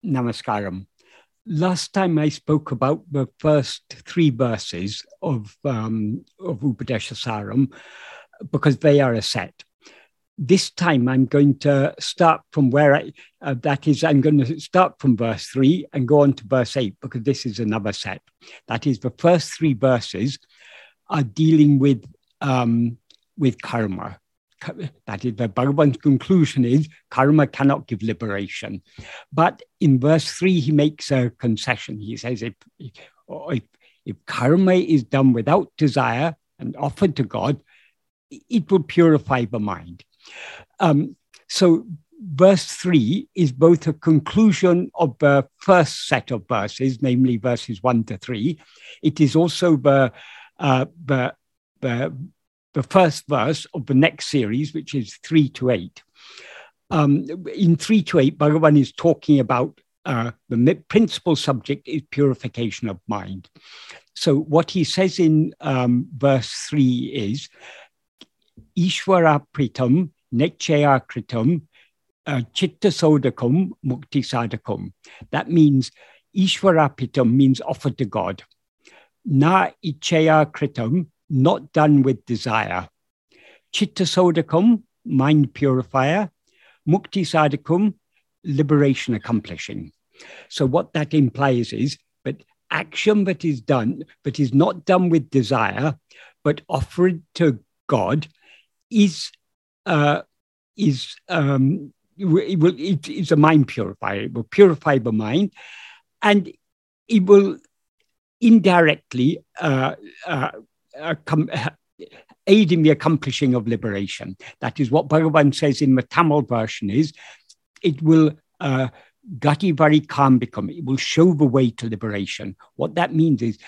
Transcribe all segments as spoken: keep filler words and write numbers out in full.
Namaskaram. Last time I spoke about the first three verses of, um, of Upadeshasaram because they are a set. This time I'm going to start from where I, uh, that is, I'm going to start from verse three and go on to verse eight because this is another set. That is, the first three verses are dealing with, um, with karma. That is, the Bhagavan's conclusion is karma cannot give liberation. But in verse three, he makes a concession. He says, if, if, if karma is done without desire and offered to God, it will purify the mind. Um, so verse three is both a conclusion of the first set of verses, namely verses one to three. It is also the, uh, the, the the first verse of the next series, which is three to eight. Um, in three to eight, Bhagavan is talking about uh, the principal subject is purification of mind. So what he says in um, verse three is, Ishvara pritam nechaya kritam uh, chitta sodakam mukti sadakam. That means Ishvara pritam means offered to God. Na ichaya kritam, not done with desire. Chitta sodakam, mind purifier. Mukti sadakam, liberation accomplishing. So what that implies is that action that is done, that is not done with desire, but offered to God, is uh, is um, it will it is a mind purifier. It will purify the mind, and it will indirectly uh, uh, Uh, com- aid in the accomplishing of liberation. That is what Bhagavan says in the Tamil version is, it will uh, gati vari kambikam, it will show the way to liberation. What that means is,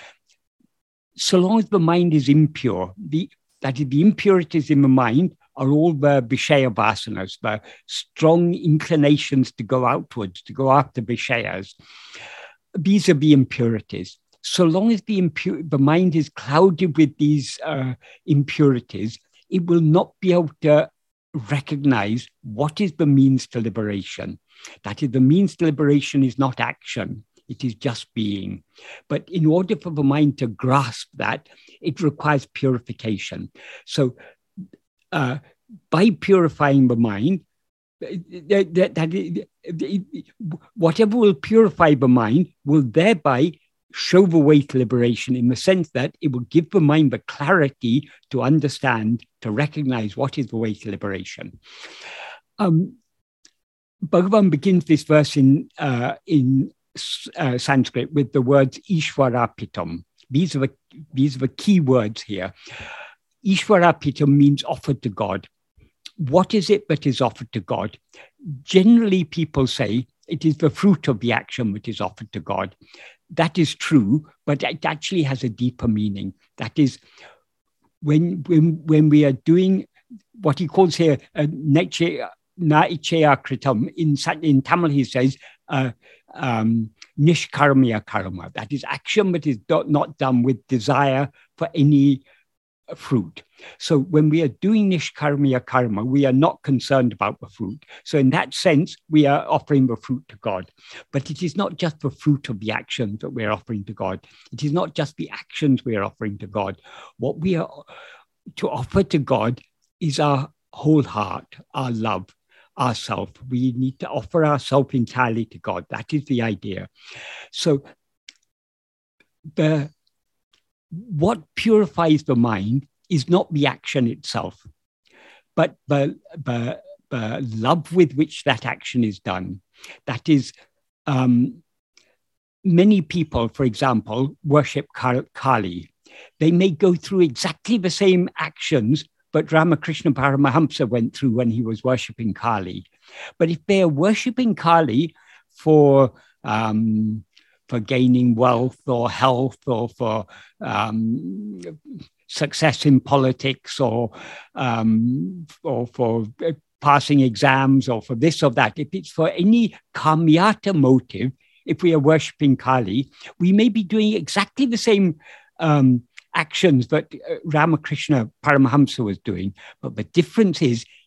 so long as the mind is impure, the, that is, the impurities in the mind are all the Vishaya vasanas, the strong inclinations to go outwards, to go after Vishayas. These are the impurities. So long as the, impu- the mind is clouded with these uh, impurities, it will not be able to recognize what is the means to liberation. That is, the means to liberation is not action, it is just being. But in order for the mind to grasp that, it requires purification. So uh, by purifying the mind, that, that, that, whatever will purify the mind will thereby show the way to liberation, in the sense that it will give the mind the clarity to understand, to recognize what is the way to liberation. Um, Bhagavan begins this verse in, uh, in uh, Sanskrit with the words Ishvarapitam. These are the, these are the key words here. Ishvarapitam means offered to God. What is it that is offered to God? Generally, people say it is the fruit of the action that is offered to God. That is true, but it actually has a deeper meaning. That is, when when, when we are doing what he calls here uh, neche, na ichaya kritam, in, in Tamil he says uh, um, nishkarmiya karma. That is action that is do, not done with desire for any fruit. So when we are doing nishkarmiya karma, we are not concerned about the fruit. So in that sense, we are offering the fruit to God. But it is not just the fruit of the actions that we're offering to God. It is not just the actions we are offering to God. What we are to offer to God is our whole heart, our love, ourself. We need to offer ourselves entirely to God. That is the idea. So the what purifies the mind is not the action itself, but the, the, the love with which that action is done. That is, um, many people, for example, worship Kali. They may go through exactly the same actions but Ramakrishna Paramahamsa went through when he was worshipping Kali. But if they are worshipping Kali for um, for gaining wealth or health or for um, success in politics or, um, or for passing exams or for this or that, if it's for any kamyata motive, if we are worshipping Kali, we may be doing exactly the same um, actions that uh, Ramakrishna Paramahamsa was doing. But the difference is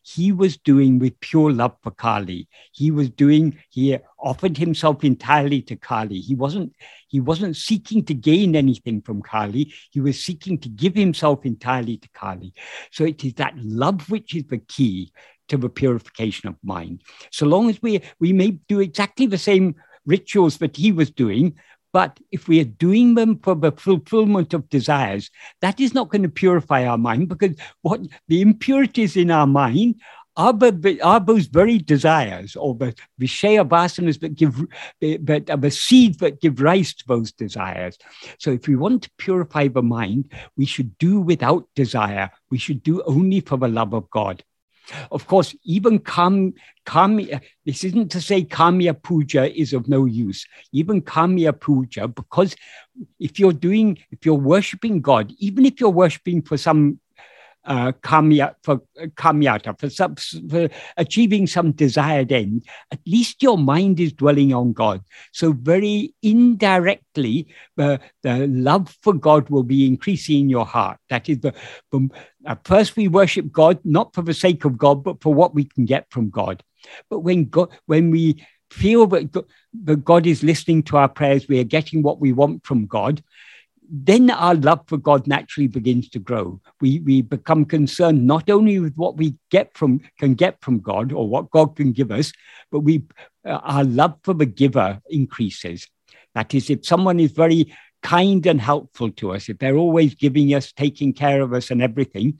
he was doing with pure love for Kali. He was doing, he offered himself entirely to Kali. He wasn't, he wasn't seeking to gain anything from Kali. He was seeking to give himself entirely to Kali. So it is that love which is the key to the purification of mind. So long as we, we may do exactly the same rituals that he was doing, but if we are doing them for the fulfillment of desires, that is not going to purify our mind, because what the impurities in our mind are, the, are those very desires, or the Vishaya vasanas that give, that are the seeds that give rise to those desires. So if we want to purify the mind, we should do without desire. We should do only for the love of God. Of course, even Kam, Kamya, this isn't to say Kamya Puja is of no use. Even Kamya Puja, because if you're doing, if you're worshipping God, even if you're worshipping for some uh, Kamya, for uh, Kamyata, for, some, for achieving some desired end, at least your mind is dwelling on God. So very indirectly, uh, the love for God will be increasing in your heart. That is the, the Uh, first, we worship God, not for the sake of God, but for what we can get from God. But when God, when we feel that God, that God is listening to our prayers, we are getting what we want from God, then our love for God naturally begins to grow. We, we become concerned not only with what we get from, can get from God, or what God can give us, but we, uh, our love for the giver increases. That is, if someone is very kind and helpful to us, if they're always giving us, taking care of us and everything,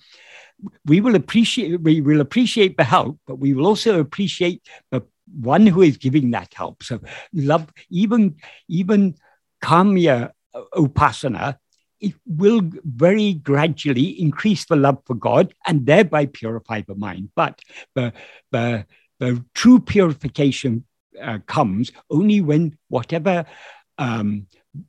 we will appreciate, we will appreciate the help, but we will also appreciate the one who is giving that help. So love, even, even Kamya Upasana, it will very gradually increase the love for God and thereby purify the mind. But the, the, the true purification uh, comes only when whatever um,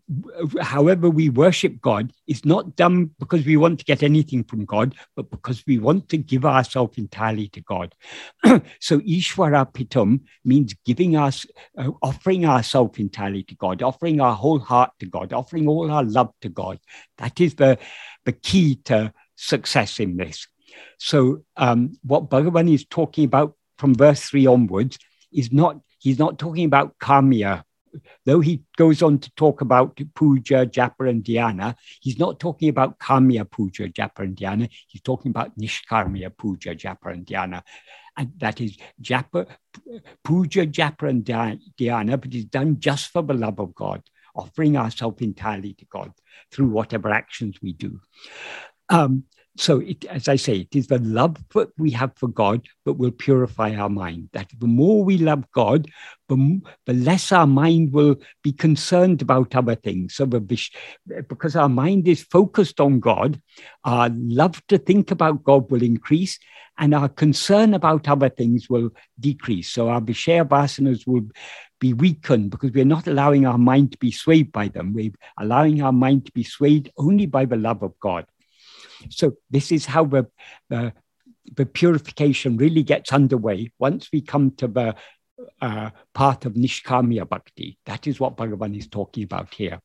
however we worship God is not done because we want to get anything from God, but because we want to give ourselves entirely to God. So Ishwara Pitum means giving us, uh, offering ourselves entirely to God, offering our whole heart to God, offering all our love to God. That is the, the key to success in this. So um, what Bhagavan is talking about from verse three onwards is not, he's not talking about Kamya. Though he goes on to talk about puja, japa, and dhyana, he's not talking about kamya puja, japa, and dhyana. He's talking about nishkarmya puja, japa, and dhyana. And that is japa, puja, japa, and dhyana, but it's done just for the love of God, offering ourselves entirely to God through whatever actions we do. Um, So, it, as I say, it is the love that we have for God that will purify our mind. That the more we love God, the, the less our mind will be concerned about other things. So, the, because our mind is focused on God, our love to think about God will increase, and our concern about other things will decrease. So, our Vishaya vasanas will be weakened because we're not allowing our mind to be swayed by them. We're allowing our mind to be swayed only by the love of God. So this is how the, uh, the purification really gets underway once we come to the uh, path of Nishkamya Bhakti. That is what Bhagavan is talking about here.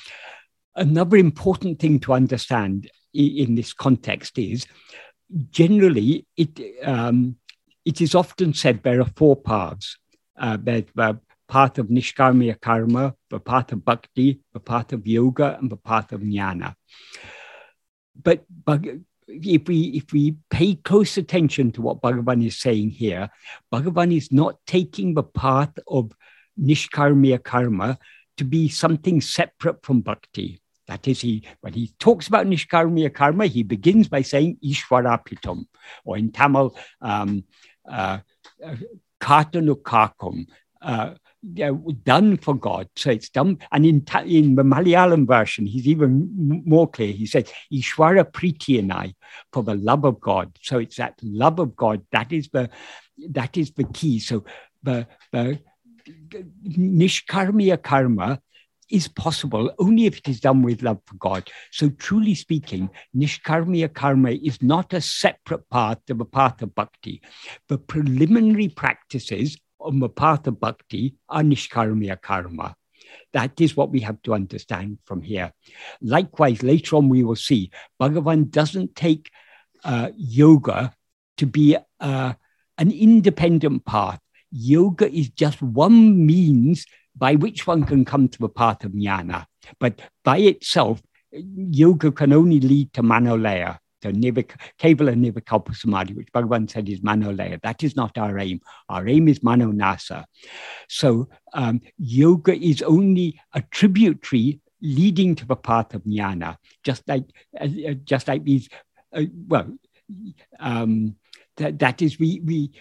Another important thing to understand in this context is, generally, it, um, it is often said there are four paths. Uh, there's the path of Nishkamya Karma, the path of Bhakti, the path of Yoga, and the path of Jnana. But, but if we if we pay close attention to what Bhagavan is saying here, Bhagavan is not taking the path of Nishkarmya Karma to be something separate from Bhakti. That is, he when he talks about Nishkarmya Karma, he begins by saying Ishwara Pitam, or in Tamil, um, uh, Kartanukakum, uh, Yeah, done for God. So it's done. And in, in the Malayalam version, he's even more clear. He says, Ishwara Pritiyanai, for the love of God. So it's that love of God. That is the, that is the key. So the, the Nishkarmya Karma is possible only if it is done with love for God. So truly speaking, Nishkarmya Karma is not a separate path of a path of Bhakti. The preliminary practices on the path of Bhakti are Nishkarmya Karma. That is what we have to understand from here. Likewise, later on we will see, Bhagavan doesn't take uh, yoga to be uh, an independent path. Yoga is just one means by which one can come to the path of jnana. But by itself, yoga can only lead to manolaya, to nivik, kevala nirvikalpa samadhi, which Bhagavan said is manolaya. That is not our aim. Our aim is manonasa. So um, yoga is only a tributary leading to the path of jnana, just like, uh, just like these, uh, well, um, that, that is, we, we,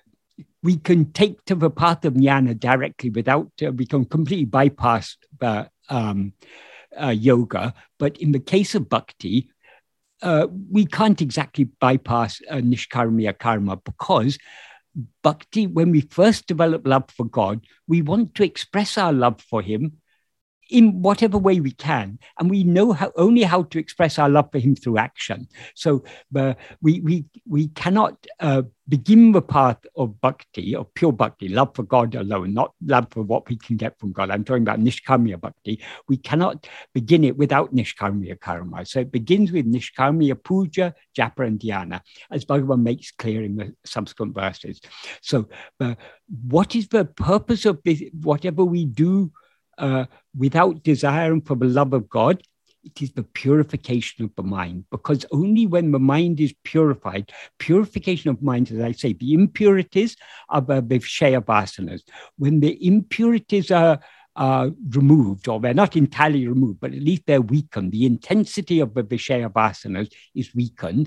we can take to the path of jnana directly without, uh, we can completely bypass the um, uh, yoga. But in the case of bhakti, uh, we can't exactly bypass uh, nishkarmiya karma, because bhakti, when we first develop love for God, we want to express our love for him in whatever way we can. And we know how, only how to express our love for him through action. So uh, we, we, we cannot uh, begin the path of bhakti, of pure bhakti, love for God alone, not love for what we can get from God. I'm talking about nishkarmiya bhakti. We cannot begin it without nishkarmiya karma. So it begins with nishkarmiya puja, japa, and dhyana, as Bhagavan makes clear in the subsequent verses. So uh, what is the purpose of this, whatever we do Uh, without desire and for the love of God? It is the purification of the mind, because only when the mind is purified, purification of mind, as I say, the impurities are the vivshaya vasanas. When the impurities are, are removed, or they're not entirely removed, but at least they're weakened, the intensity of the vivshaya vasanas is weakened,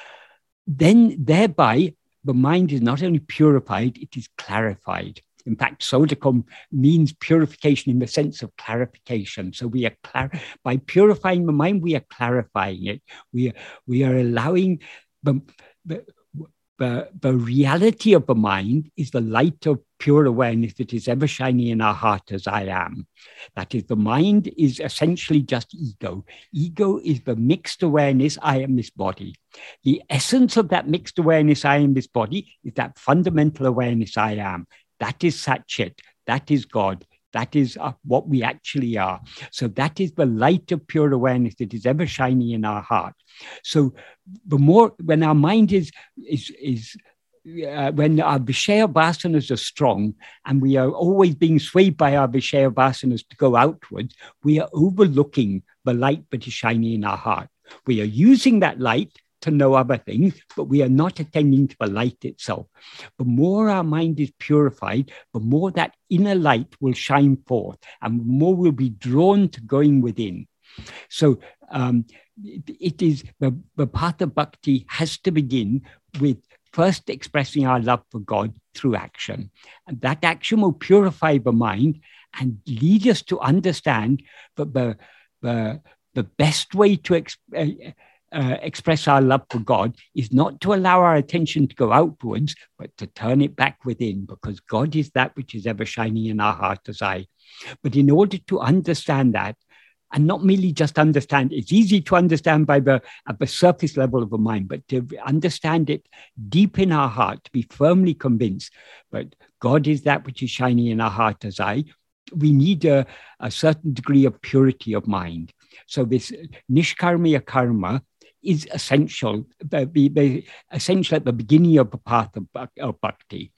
then thereby the mind is not only purified, it is clarified. In fact, Sodakam means purification in the sense of clarification. So we are clar- by purifying the mind, we are clarifying it. We are, we are allowing the, the, the, the reality of the mind is the light of pure awareness that is ever shining in our heart as I am. That is, the mind is essentially just ego. Ego is the mixed awareness, I am this body. The essence of that mixed awareness, I am this body, is that fundamental awareness, I am. That is Satchit. That is God. That is uh, what we actually are. So that is the light of pure awareness that is ever shining in our heart. So the more, when our mind is, is, is uh, when our Vishaya Vasanas are strong and we are always being swayed by our Vishaya Vasanas to go outwards, we are overlooking the light that is shining in our heart. We are using that light to know other things, but we are not attending to the light itself. The more our mind is purified, the more that inner light will shine forth, and the more we'll be drawn to going within. So um, it, it is the, the path of bhakti has to begin with first expressing our love for God through action. And that action will purify the mind and lead us to understand that the, the, the best way to express Uh, express our love for God is not to allow our attention to go outwards, but to turn it back within, because God is that which is ever shining in our heart as I. But in order to understand that, and not merely just understand, it's easy to understand by the, at the surface level of the mind, but to understand it deep in our heart, to be firmly convinced that God is that which is shining in our heart as I, we need a, a certain degree of purity of mind. So this nishkarmiya karma is essential, the, the, the essential at the beginning of the path of, of bhakti.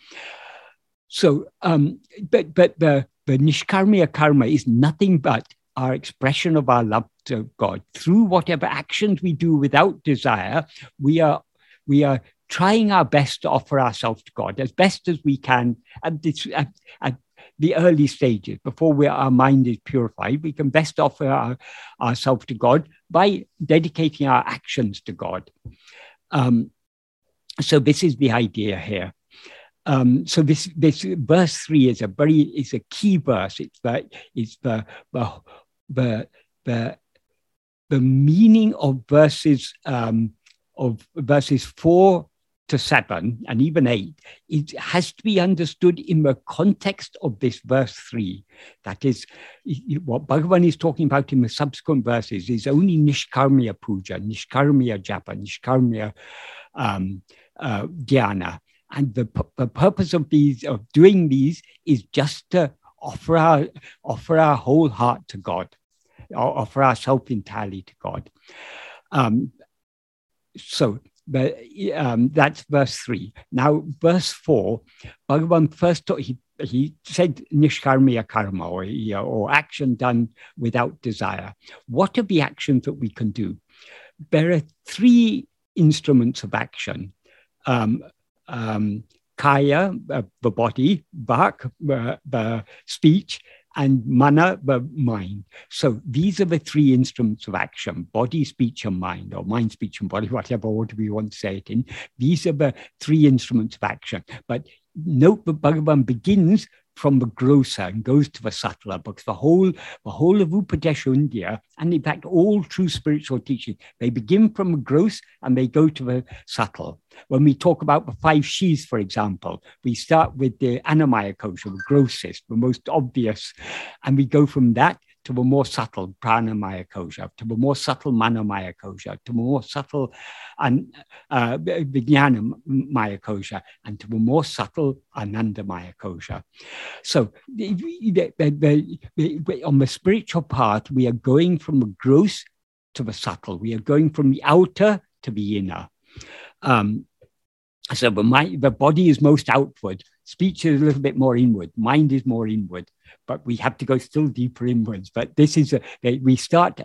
So, um, but but the, the nishkarmiya karma is nothing but our expression of our love to God through whatever actions we do without desire. We are we are trying our best to offer ourselves to God as best as we can at, this, at, at the early stages, before we, our mind is purified. We can best offer our, ourselves to God by dedicating our actions to God. Um, so this is the idea here. Um, so this, this verse three is a very is a key verse. It's the it's the the the the, the meaning of verses um, of verses four to seven and even eight. It has to be understood in the context of this verse three. That is, what Bhagavan is talking about in the subsequent verses is only nishkarmiya puja, nishkarmiya japa, nishkarmiya um, uh, dhyana. And the, the purpose of these, of doing these, is just to offer our, offer our whole heart to God, or offer ourselves entirely to God. Um, so but um, that's verse three. Now, verse four, Bhagavan first taught, he, he said nishkarmiya karma, or, or action done without desire. What are the actions that we can do? There are three instruments of action. Um, um, kaya, uh, the body, vak, uh, the speech, and mana, the mind. So these are the three instruments of action: body, speech, and mind, or mind, speech, and body, whatever order we want to say it in. These are the three instruments of action. But note that Bhagavan begins from the grosser and goes to the subtler, because the whole, the whole of Upadesha India, and in fact all true spiritual teaching, they begin from the gross and they go to the subtle. When we talk about the five Shis, for example, we start with the Annamaya Kosha, the grossest, the most obvious, and we go from that to the more subtle Pranamaya Kosha, to the more subtle Manomaya Kosha, to the more subtle and uh, Vijnanamaya Kosha, and to the more subtle Anandamaya Kosha. So the, the, the, the, on the spiritual path, we are going from the gross to the subtle. We are going from the outer to the inner. Um, so the, mind, the body is most outward. Speech is a little bit more inward. Mind is more inward. But we have to go still deeper inwards. But this is, a, we start,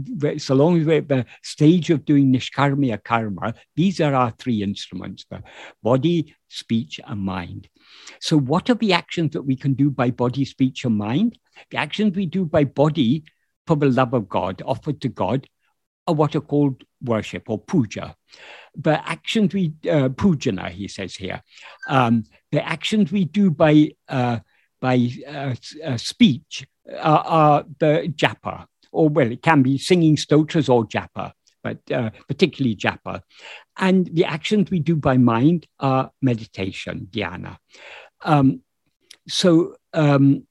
so long as we're at the stage of doing nishkarmiya karma, these are our three instruments: the body, speech, and mind. So what are the actions that we can do by body, speech, and mind? The actions we do by body for the love of God, offered to God, are what are called worship or puja. The actions we, uh, pujana, he says here, um, the actions we do by uh, by uh, uh, speech are, are the japa, or well, it can be singing stotras or japa, but uh, particularly japa. And the actions we do by mind are meditation, dhyana. Um, so um,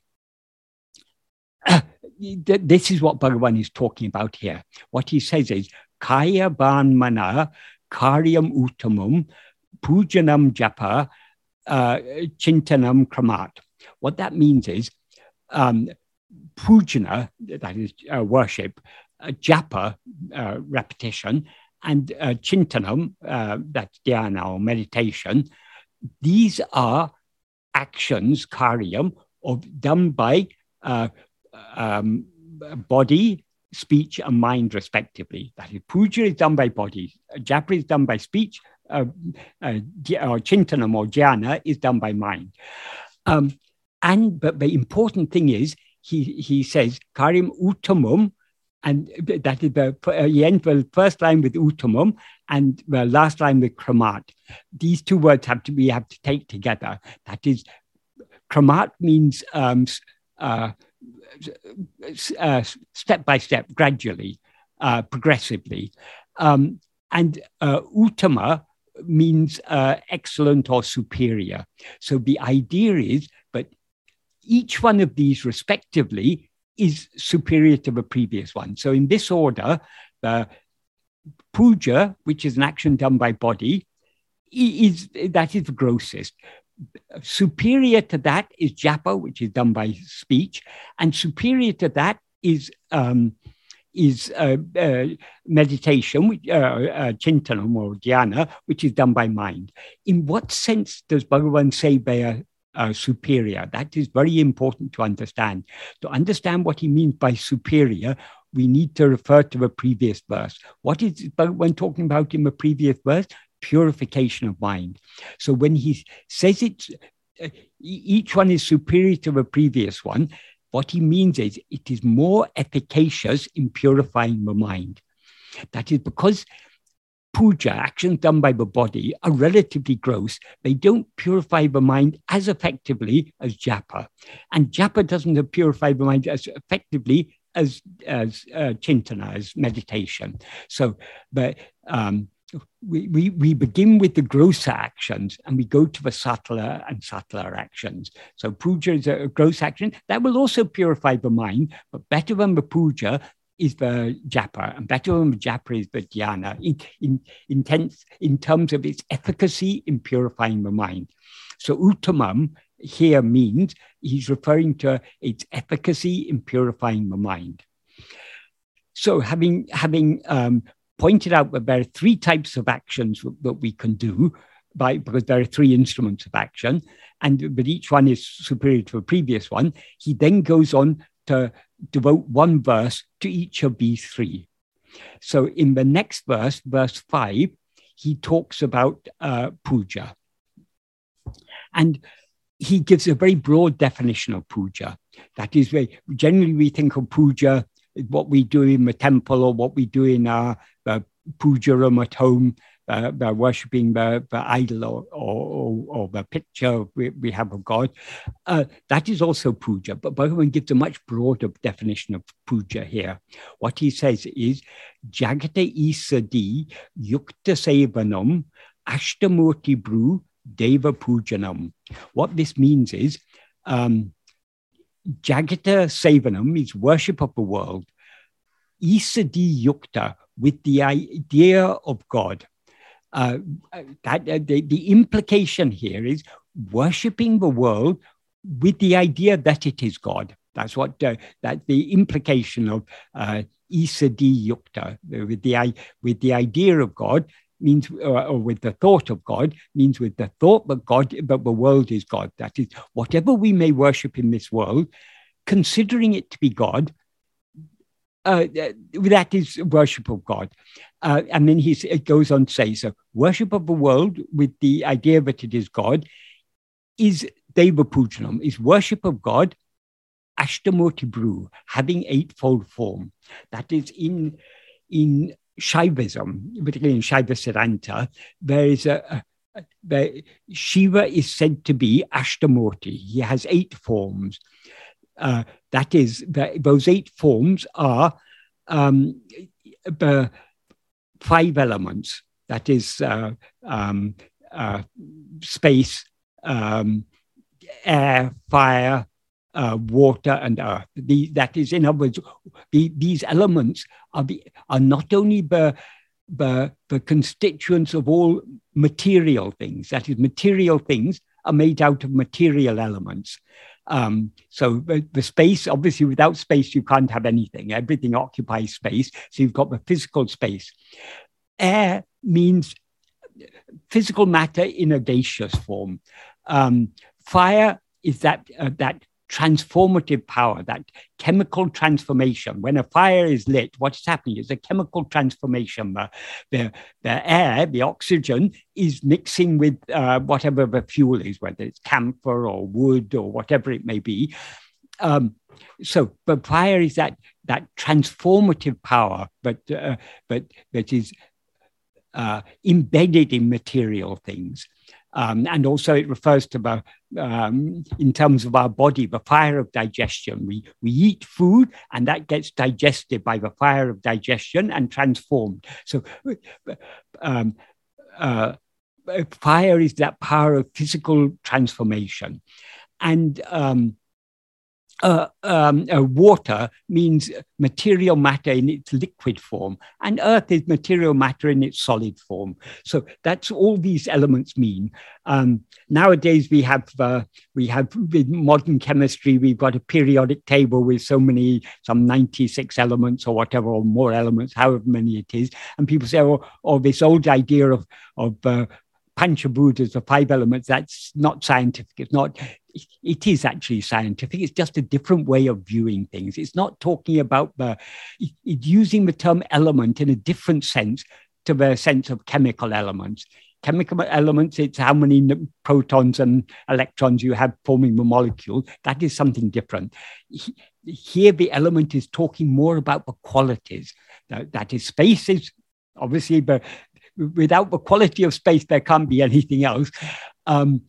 this is what Bhagavan is talking about here. What he says is, kaya ban mana karyam uttamam pujanam japa uh, chintanam kramat. What that means is um, pujana, that is uh, worship, uh, japa, uh, repetition, and uh, chintanam, uh, that's dhyana or meditation. These are actions, karyam, of done by uh, um, body, speech, and mind, respectively. That is, puja is done by body, japa is done by speech, uh, uh, or chintanam or dhyana is done by mind. Um, and but the important thing is, he he says karyam uttamam, and that is the uh, he ends the first line with uttamam and the last line with kramat. These two words have to we have to take together. That is, kramat means um, uh, uh, step by step, gradually, uh, progressively, um, and uh, uttama means uh, excellent or superior. So the idea is that each one of these respectively is superior to the previous one. So in this order, the puja, which is an action done by body, is that is the grossest. Superior to that is japa, which is done by speech, and superior to that is um, is uh, uh, meditation, which, uh, uh, chintanam or dhyana, which is done by mind. In what sense does Bhagavan say they are uh, superior? That is very important to understand. To understand what he means by superior, we need to refer to the previous verse. What is Bhagavan talking about in the previous verse? Purification of mind. So when he says it, uh, each one is superior to the previous one, what he means is it is more efficacious in purifying the mind. That is because puja, actions done by the body, are relatively gross. They don't purify the mind as effectively as japa. And japa doesn't purify the mind as effectively as, as uh, chintana, as meditation. So the um, We, we, we begin with the grosser actions and we go to the subtler and subtler actions. So puja is a gross action that will also purify the mind, but better than the puja is the japa, and better than the japa is the dhyana in, in, in, tense, in terms of its efficacy in purifying the mind. So uttamam here means he's referring to its efficacy in purifying the mind. So having, having um, pointed out that there are three types of actions that we can do, by, because there are three instruments of action, and but each one is superior to the previous one. He then goes on to devote one verse to each of these three. So in the next verse, verse five, he talks about uh, puja. And he gives a very broad definition of puja. That is, very, generally we think of puja, what we do in the temple or what we do in our uh, puja room at home, uh, by worshipping the, the idol or, or, or the picture we, we have of God. Uh, that is also puja, but Bhagavan gives a much broader definition of puja here. What he says is, Jagate Isadi Yukta Sevanam Ashtamurti Bru Deva Pujanam. What this means is, um, Jagata Sevanam is worship of the world. Isadi Yukta, with the idea of God. Uh, that uh, the, the implication here is worshipping the world with the idea that it is God. That's what uh, that the implication of uh, Isadi Yukta, with the with the idea of God means, or, or with the thought of God, means with the thought that God, but the world is God. That is, whatever we may worship in this world, considering it to be God, uh, that is worship of God. Uh, and then he it goes on to say, so worship of the world with the idea that it is God is Deva Pujanam, is worship of God, Ashtamurti Bru, having eightfold form. That is in, in Shaivism, particularly in Shaiva Siddhanta, there is a, a, a Shiva is said to be Ashtamurti. He has eight forms. Uh, that is, the, those eight forms are um, the five elements. That is uh, um, uh, space, um, air, fire, uh, water, and earth. The, that is, in other words, the, these elements are, the, are not only the, the, the constituents of all material things. That is, material things are made out of material elements. Um, so the, the space, obviously without space, you can't have anything. Everything occupies space. So you've got the physical space. Air means physical matter in a gaseous form. Um, fire is that, uh, that transformative power, that chemical transformation. When a fire is lit, what's happening is a chemical transformation. The, the, the air, the oxygen, is mixing with uh, whatever the fuel is, whether it's camphor or wood or whatever it may be. Um, so, but fire is that that transformative power, but uh, but that is uh, embedded in material things. Um, and also it refers to the, um, in terms of our body, the fire of digestion. We, we eat food and that gets digested by the fire of digestion and transformed. So um, uh, fire is that power of physical transformation. And um, Uh, um, uh, water means material matter in its liquid form, and earth is material matter in its solid form. So that's all these elements mean. Um, nowadays we have uh, we have with modern chemistry, we've got a periodic table with so many, some ninety-six elements or whatever, or more elements, however many it is, and people say, oh, oh this old idea of of uh, Panchabhutas, the five elements, that's not scientific. It's not. It is actually scientific. It's just a different way of viewing things. It's not talking about the, it, it, using the term element in a different sense to the sense of chemical elements. Chemical elements, it's how many protons and electrons you have forming the molecule. That is something different. Here, the element is talking more about the qualities. That, that is, space is obviously, but without the quality of space, there can't be anything else. Um,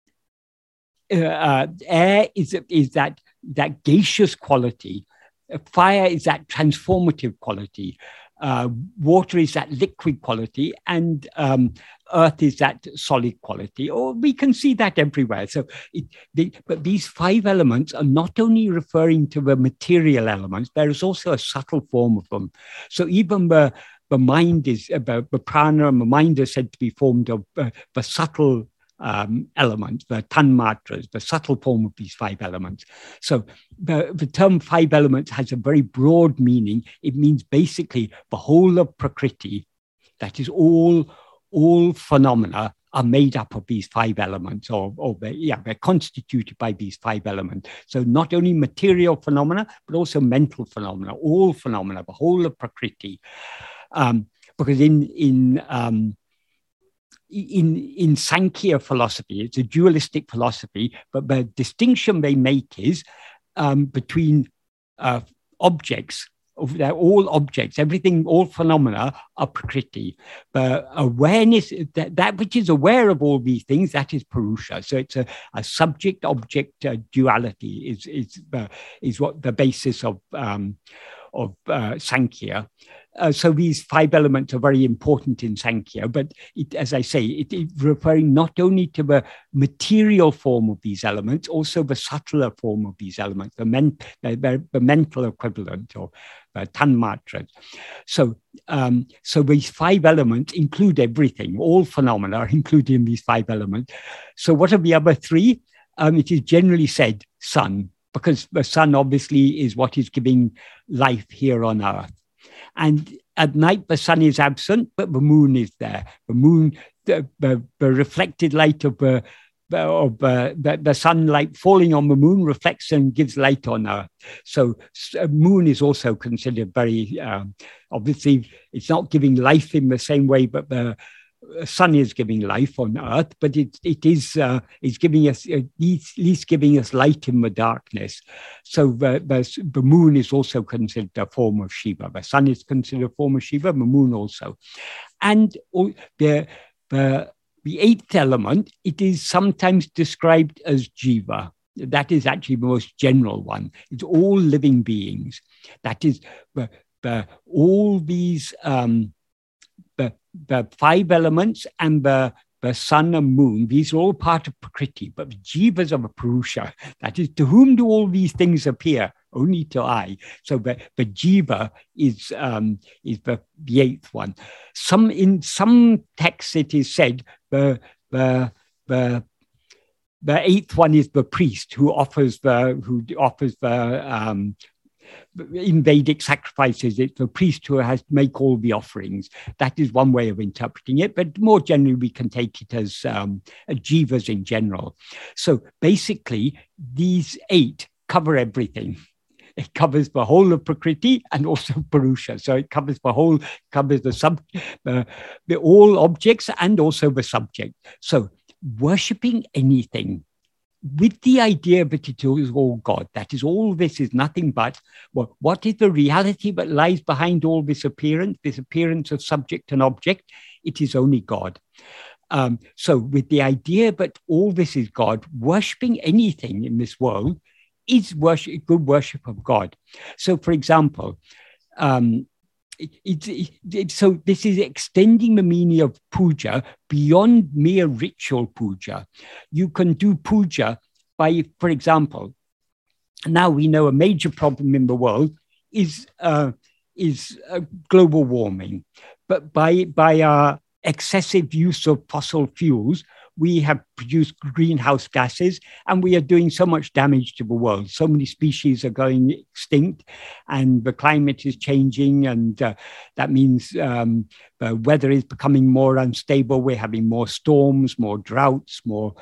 Uh, air is, is that, that gaseous quality. Fire is that transformative quality. Uh, water is that liquid quality. And um, earth is that solid quality. Or we can see that everywhere. So, it, the, but these five elements are not only referring to the material elements, there is also a subtle form of them. So even the, the mind is, uh, the prana and the mind are said to be formed of uh, the subtle um, elements, the tanmatras, the subtle form of these five elements. So the, the term five elements has a very broad meaning. It means basically the whole of Prakriti, that is all, all phenomena are made up of these five elements, or, or they, yeah, they're constituted by these five elements. So not only material phenomena, but also mental phenomena, all phenomena, the whole of Prakriti. Um, because in, in, um, in, in Sankhya philosophy, it's a dualistic philosophy, but the distinction they make is um, between uh, objects. They're all objects, everything, all phenomena are Prakriti. But awareness, that, that which is aware of all these things, that is Purusha. So it's a, a subject-object uh, duality is, is, uh, is what the basis of, um, of uh, Sankhya. Uh, so these five elements are very important in Sankhya, but it, as I say, it is referring not only to the material form of these elements, also the subtler form of these elements, the, men, the, the mental equivalent, or uh, tanmatras. So, um, so these five elements include everything. All phenomena are included in these five elements. So what are the other three? Um, it is generally said sun, because the sun obviously is what is giving life here on earth. And at night, the sun is absent, but the moon is there. The moon, the, the, the reflected light of, the, of uh, the, the sunlight falling on the moon reflects and gives light on Earth. So uh, moon is also considered very, um, obviously, it's not giving life in the same way, but the sun is giving life on Earth, but it, it is uh, it's giving us, at least, at least giving us light in the darkness. So the, the, the moon is also considered a form of Shiva. The sun is considered a form of Shiva, the moon also. And the, the, the eighth element, it is sometimes described as Jiva. That is actually the most general one. It's all living beings. That is the, the, all these... Um, The, the five elements and the, the sun and moon, these are all part of Prakriti, but the jivas of a Purusha, that is, to whom do all these things appear? Only to I. So the, the jiva is, um, is the, the eighth one. Some, in some texts it is said the, the, the, the eighth one is the priest who offers the, who offers the, um, in Vedic sacrifices, it's the priest who has to make all the offerings. That is one way of interpreting it, but more generally, we can take it as um, jivas in general. So basically, these eight cover everything. It covers the whole of Prakriti and also Purusha. So it covers the whole, covers the sub, uh, the all objects and also the subject. So worshipping anything with the idea that it is all God, that is, all this is nothing but, well, what is the reality that lies behind all this appearance, this appearance of subject and object? It is only God. Um, so with the idea that all this is God, worshipping anything in this world is worship, good worship of God. So for example, um, It, it, it, so this is extending the meaning of puja beyond mere ritual puja. You can do puja by, for example, now we know a major problem in the world is uh, is uh, global warming, but by by our excessive use of fossil fuels, we have produced greenhouse gases, and we are doing so much damage to the world. So many species are going extinct, and the climate is changing, and uh, that means um, the weather is becoming more unstable. We're having more storms, more droughts, more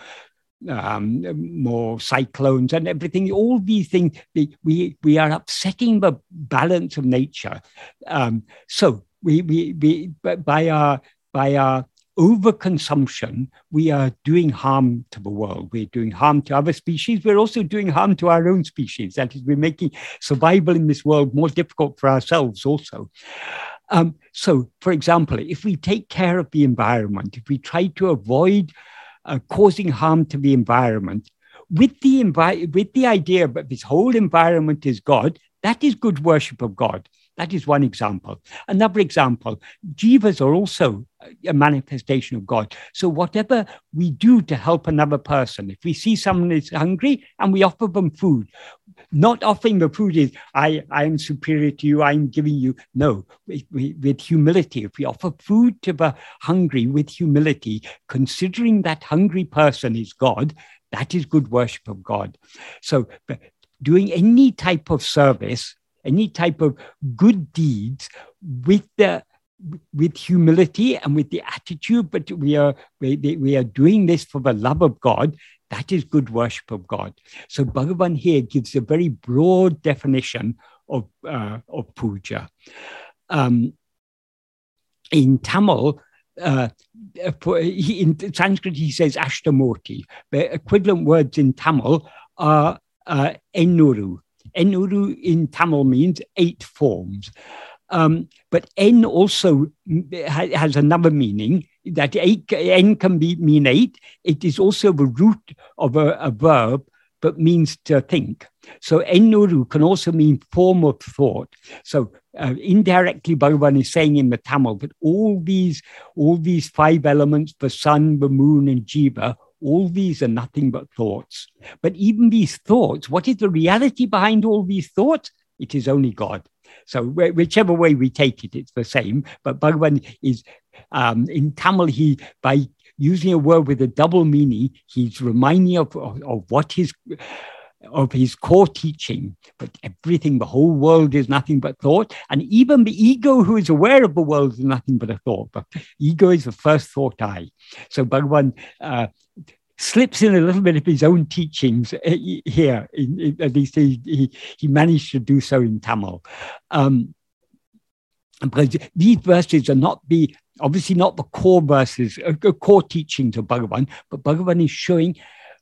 um, more cyclones, and everything. All these things, we we are upsetting the balance of nature. Um, so we we we by our by our overconsumption, we are doing harm to the world. We're doing harm to other species. We're also doing harm to our own species. That is, we're making survival in this world more difficult for ourselves also. Um, so, for example, if we take care of the environment, if we try to avoid uh, causing harm to the environment, with the, envi- with the idea that this whole environment is God, that is good worship of God. That is one example. Another example, jivas are also a manifestation of God. So whatever we do to help another person, if we see someone is hungry and we offer them food, not offering the food is, I, I am superior to you, I'm giving you. No, with, with humility. If we offer food to the hungry with humility, considering that hungry person is God, that is good worship of God. So doing any type of service, any type of good deeds with the with humility and with the attitude, but we are we, we are doing this for the love of God, that is good worship of God. So Bhagavan here gives a very broad definition of, uh, of puja. Um, in Tamil, uh, for, he, in Sanskrit, he says Ashtamurti. The equivalent words in Tamil are uh, Ennuru. Ennuru in Tamil means eight forms. Um, but N also ha has another meaning, that eight, N can be mean eight. It is also the root of a, a verb, but means to think. So Ennuru can also mean form of thought. So uh, indirectly, Bhagavan is saying in the Tamil that all these, all these five elements, the sun, the moon, and Jiva, all these are nothing but thoughts. But even these thoughts, what is the reality behind all these thoughts? It is only God. So whichever way we take it, it's the same. But Bhagavan is, um, in Tamil, he, by using a word with a double meaning, he's reminding of, of, of what his, of his core teaching. But everything, the whole world is nothing but thought. And even the ego who is aware of the world is nothing but a thought. But ego is the first thought I. So Bhagavan uh, slips in a little bit of his own teachings here. In, in, at least he, he, he managed to do so in Tamil. Um, because these verses are not the, obviously not the core verses, uh, core teachings of Bhagavan, but Bhagavan is showing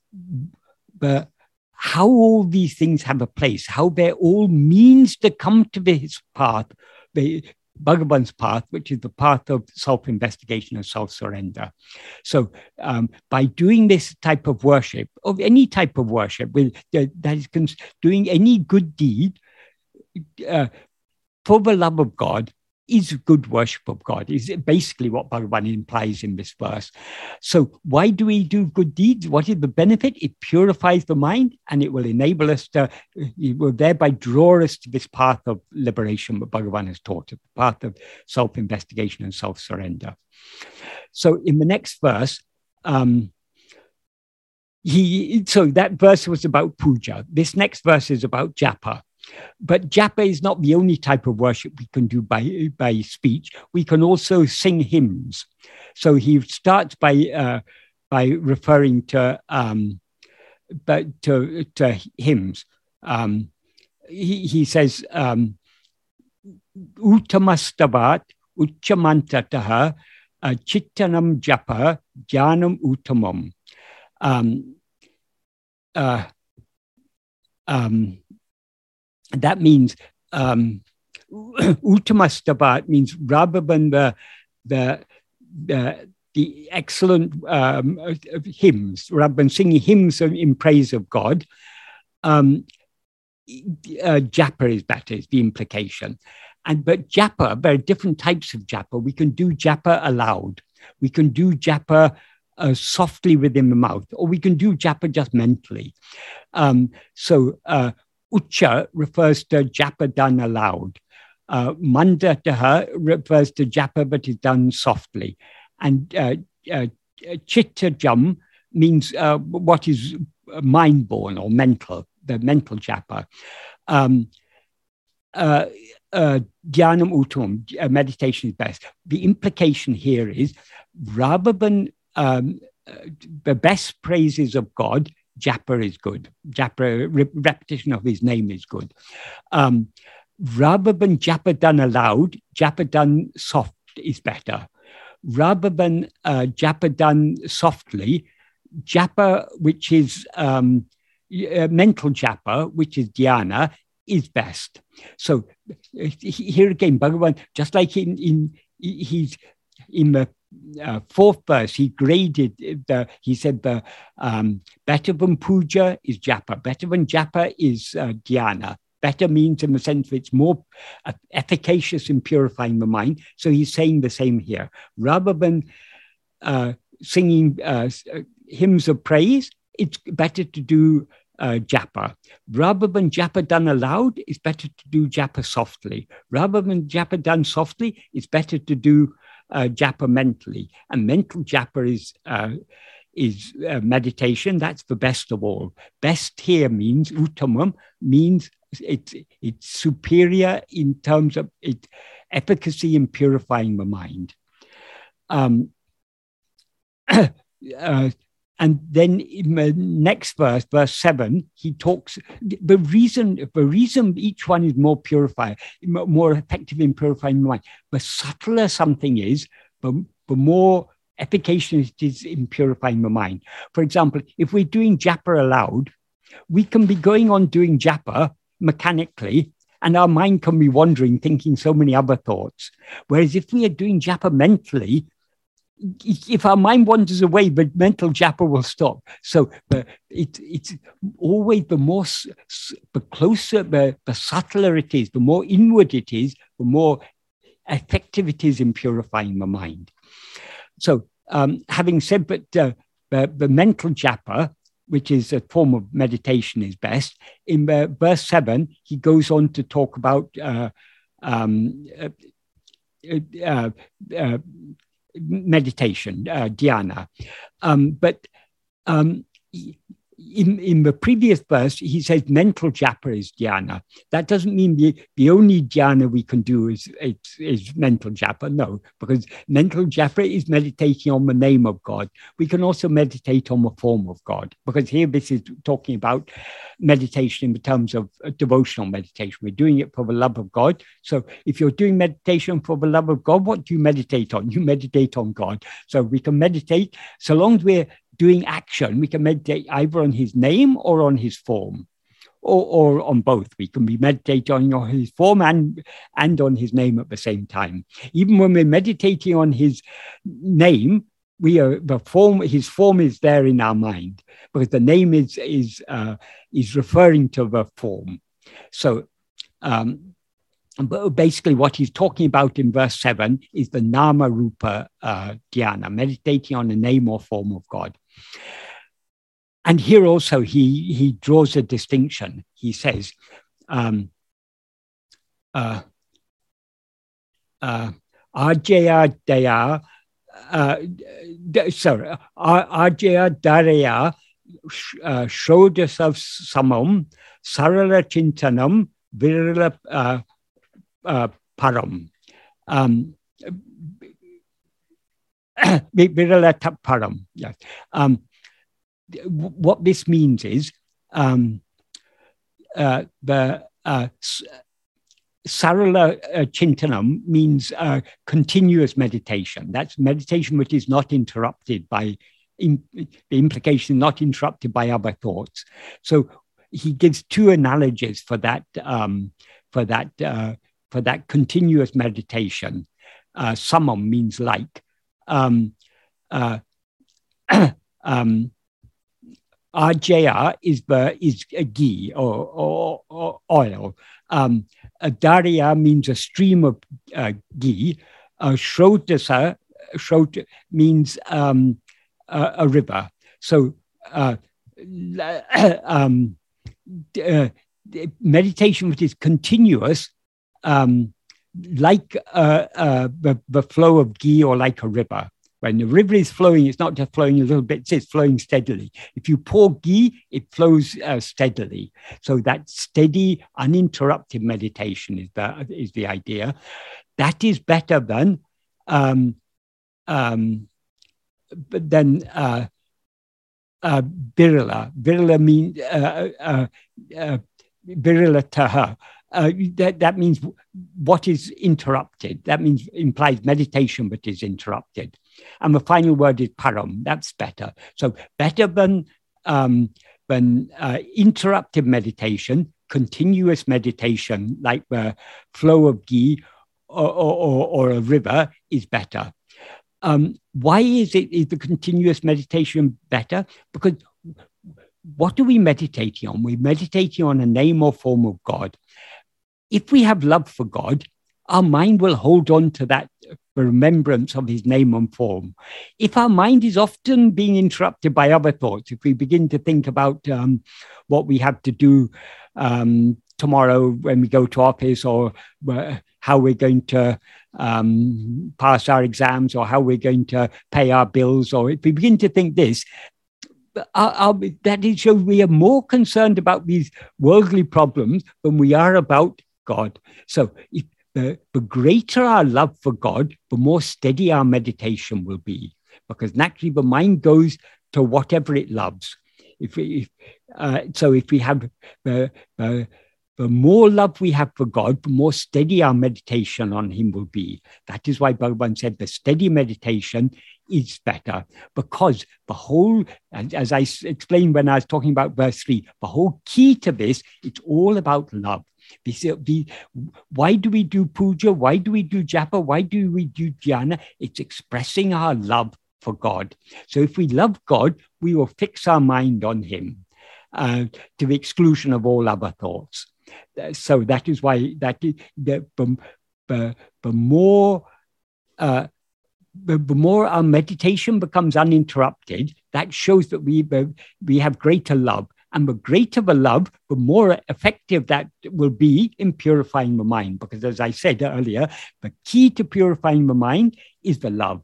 the, how all these things have a place, how they're all means to come to his path, the, Bhagavan's path, which is the path of self-investigation and self-surrender. So um, by doing this type of worship, of any type of worship, with uh, that is doing any good deed uh, for the love of God, is good worship of God, is basically what Bhagavan implies in this verse. So why do we do good deeds? What is the benefit? It purifies the mind, and it will enable us to, it will thereby draw us to this path of liberation that Bhagavan has taught, the path of self-investigation and self-surrender. So in the next verse, um, he, so that verse was about puja. This next verse is about japa. But japa is not the only type of worship we can do by, by speech. We can also sing hymns. So he starts by, uh, by referring to, um, but to, to hymns. Um, he, he says, um, Uttamastavat Uchamantataha Chittanam Japa Jnanam Uttamam. Um, uh, um, That means um, Uttamastavat means rather than the the the, the excellent um, hymns, rather than singing hymns in praise of God, um, uh, japa is better. Is the implication. And but japa, there are different types of japa. We can do japa aloud. We can do japa uh, softly within the mouth, or we can do japa just mentally. Um, so. Uh, Ucha refers to japa done aloud. Uh, Mandataha refers to japa but is done softly. And uh, uh, chitta jam means uh, what is mind-born or mental, the mental japa. Um, uh, uh, Dhyanam uttam, uh, meditation is best. The implication here is rather than um, uh, the best praises of God, japa is good. Japa, re repetition of his name is good. Um, rather than japa done aloud, japa done soft is better. Rather than uh, japa done softly, japa, which is um, uh, mental japa, which is dhyana, is best. So uh, here again, Bhagavan, just like in, in he's in the Uh, fourth verse, he graded the, he said the um, better than puja is japa, better than japa is uh, dhyana. Better means in the sense that it's more uh, efficacious in purifying the mind. So he's saying the same here. Rather than uh, singing uh, hymns of praise, it's better to do uh, japa. Rather than japa done aloud, it's better to do japa softly. Rather than japa done softly, it's better to do uh, japa mentally. And mental japa is uh, is uh, meditation. That's the best of all. Best here means uttamam, means it's it's superior in terms of its efficacy in purifying the mind. Um, uh, and then in the next verse, verse seven, he talks the reason the reason each one is more purified, more effective in purifying the mind. The subtler something is, the, the more efficacious it is in purifying the mind. For example, if we're doing japa aloud, we can be going on doing japa mechanically, and our mind can be wandering, thinking so many other thoughts. Whereas if we are doing japa mentally, if our mind wanders away, the mental japa will stop. So uh, it, it's always the more, the closer, the, the subtler it is, the more inward it is, the more effective it is in purifying the mind. So um, having said that uh, the, the mental japa, which is a form of meditation, is best. In uh, verse seven, he goes on to talk about uh, um, uh, uh, uh, meditation, uh, dhyana. Um, but um, in, in the previous verse, he says mental japa is dhyana. That doesn't mean the, the only dhyana we can do is, is, is mental japa. No, because mental japa is meditating on the name of God. We can also meditate on the form of God, because here this is talking about meditation in terms of devotional meditation. We're doing it for the love of God. So if you're doing meditation for the love of God, what do you meditate on? You meditate on God. So we can meditate, so long as we're doing action, we can meditate either on his name or on his form, or, or on both. We can be meditating on his form and, and on his name at the same time. Even when we're meditating on his name, we are the form, his form is there in our mind, because the name is, is, uh, is referring to the form. So um, basically what he's talking about in verse seven is the nama rupa uh, dhyana, meditating on the name or form of God. And here also he, he draws a distinction. He says, um, uh, uh, Ajaya Daya, uh, sorry, Ajaya Daraya Shodasav Samam Sarala Chintanam Virala uh, uh, Param. Um, Virala Param, yes. Um, what this means is um, uh, the uh, Sarala uh, Chintanam means uh, continuous meditation. That's meditation which is not interrupted by, in, the implication not interrupted by other thoughts. So he gives two analogies for that, um, for that, uh, for that continuous meditation. Uh, samam means like. Um, uh, um, Ajaya is the is a ghee or, or, or oil. Um, a darya means a stream of uh, ghee. Uh, Shrotasa, Shrot means um, a, a river. So uh, um, uh, meditation which is continuous, um, like uh, uh, the, the flow of ghee or like a river. When the river is flowing, it's not just flowing a little bit, it's flowing steadily. If you pour ghee, it flows uh, steadily. So that steady, uninterrupted meditation is the, is the idea. That is better than, um, um, than uh, uh, birla. Birla means, uh, uh, uh, birla taha. Uh, that, that means what is interrupted. That means implies meditation but is interrupted. And the final word is param. That's better. So better than, um, than uh, interrupted meditation, continuous meditation like the flow of ghee or, or, or a river is better. Um, why is it is the continuous meditation better? Because what are we meditating on? We're meditating on a name or form of God. If we have love for God, our mind will hold on to that the remembrance of his name and form. If our mind is often being interrupted by other thoughts, if we begin to think about um, what we have to do um, tomorrow when we go to office, or uh, how we're going to um, pass our exams, or how we're going to pay our bills, or if we begin to think this, our, our, that is shows we are more concerned about these worldly problems than we are about God. So if the, the greater our love for God, the more steady our meditation will be, because naturally the mind goes to whatever it loves. If we, if, uh, so if we have the, the The more love we have for God, the more steady our meditation on him will be. That is why Bhagavan said the steady meditation is better, because the whole, as I explained when I was talking about verse three, the whole key to this, it's all about love. Why do we do puja? Why do we do japa? Why do we do dhyana? It's expressing our love for God. So if we love God, we will fix our mind on him uh, to the exclusion of all other thoughts. So that is why that is, the, the, the, the more uh, the, the more our meditation becomes uninterrupted, that shows that we we have greater love, and the greater the love, the more effective that will be in purifying the mind. Because as I said earlier, the key to purifying the mind is the love.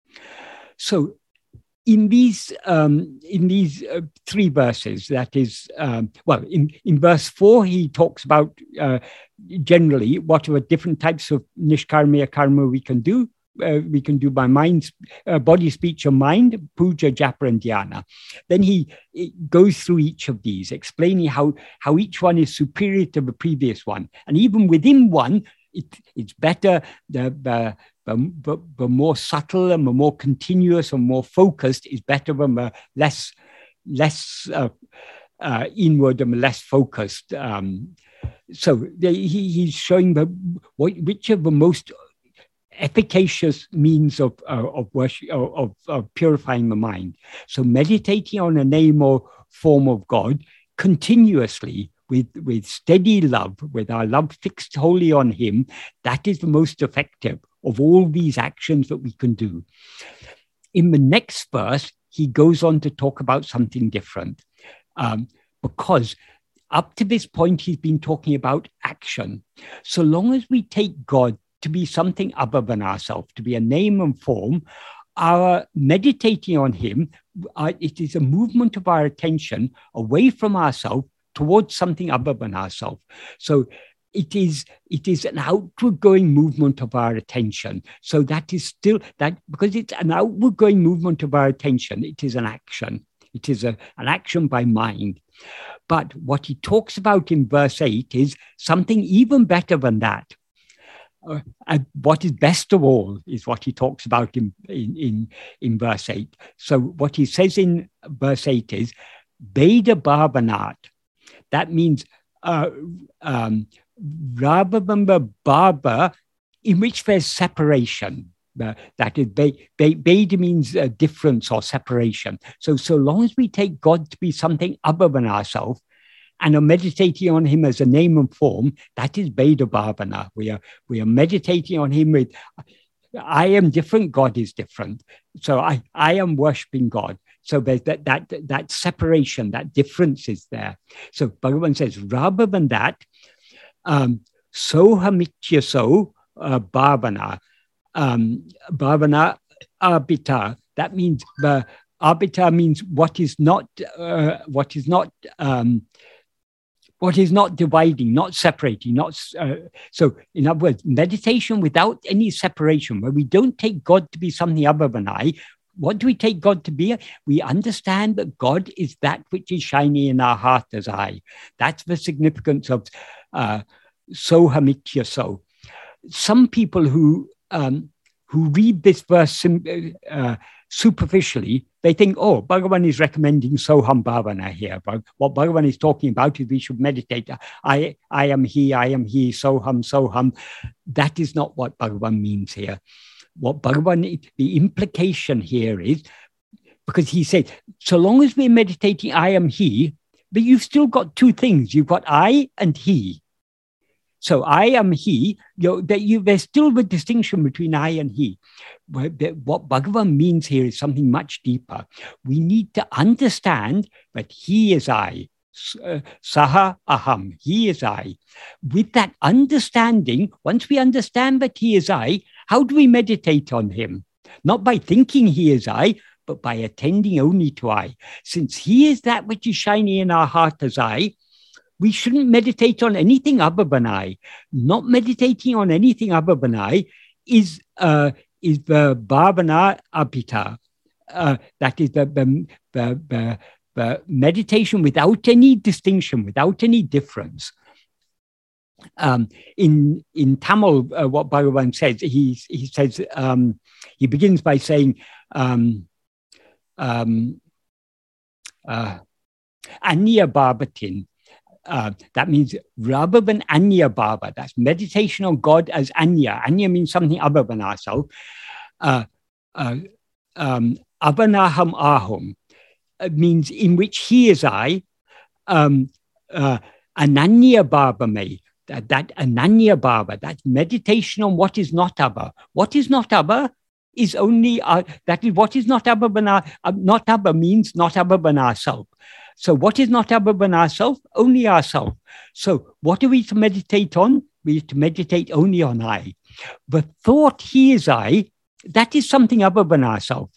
So in these um, in these uh, three verses, that is, um, well, in, in verse four, he talks about uh, generally what are the different types of nishkarmiya karma we can do. Uh, we can do by mind, uh, body, speech, and mind, puja, japa, and dhyana. Then he goes through each of these, explaining how, how each one is superior to the previous one. And even within one, it, it's better, the, the The, the more subtle and the more continuous and more focused is better than the less, less uh, uh, inward and less focused. Um, so the, he, he's showing the, which of the most efficacious means of, uh, of, worship, of, of purifying the mind. So meditating on a name or form of God continuously, with, with steady love, with our love fixed wholly on him, that is the most effective of all these actions that we can do. In the next verse, he goes on to talk about something different, um, because up to this point, he's been talking about action. So long as we take God to be something other than ourselves, to be a name and form, our meditating on him, uh, it is a movement of our attention away from ourselves towards something other than ourselves. So it is it is an outward going movement of our attention. So that is still that, because it's an outward going movement of our attention, it is an action. It is a, an action by mind. But what he talks about in verse eight is something even better than that. Uh, and what is best of all is what he talks about in, in, in, in verse eight. So what he says in verse eight is, Veda Bhavanat. That means uh, um, rather than the bhava in which there's separation. Uh, that is, Veda means uh, difference or separation. So, so long as we take God to be something other than ourselves and are meditating on him as a name and form, that is Veda Bhavana. We are, we are meditating on him with, I am different, God is different. So I, I am worshipping God. So there's that, that, that separation, that difference is there. So Bhagavan says, rather than that, um, sohamitya so uh, bhavana, um, bhavana arbita, that means the arbita means what is not, uh, what is not, um, what is not dividing, not separating, not uh, so. In other words, meditation without any separation, where we don't take God to be something other than I. What do we take God to be? We understand that God is that which is shining in our heart as I. That's the significance of uh, sohamitya so. Some people who um, who read this verse uh, superficially, they think, oh, Bhagavan is recommending Soham Bhavana here. But what Bhagavan is talking about is we should meditate. I, I am he, I am he, Soham, Soham. That is not what Bhagavan means here. What Bhagavan, the implication here is, because he said, so long as we're meditating, I am he, but you've still got two things. You've got I and he. So I am he. You know, that you, there's still a distinction between I and he. What Bhagavan means here is something much deeper. We need to understand that he is I. Saha aham, he is I. With that understanding, once we understand that he is I, how do we meditate on him? Not by thinking he is I, but by attending only to I. Since he is that which is shining in our heart as I, we shouldn't meditate on anything other than I. Not meditating on anything other than I is uh, is the bhavana apita. Uh, that is the, the, the, the, the meditation without any distinction, without any difference. Um, in in Tamil, uh, what Bhagavan says, he, he says, um, he begins by saying, um, um, uh, Anya Bhavatin. Uh, that means rather than Anya Bhava, that's meditation on God as Anya. Anya means something other than ourselves. Uh, uh, um, Avanaham aham means in which he is I. Um, uh, Ananya Bhava me. That, that Ananya Bhava, that meditation on what is not other. What is not other is only, uh, that is what is not other than our, uh, not other means not other than ourselves. So what is not other than ourselves? Only ourselves. So what are we to meditate on? We are to meditate only on I. The thought he is I, that is something other than ourselves.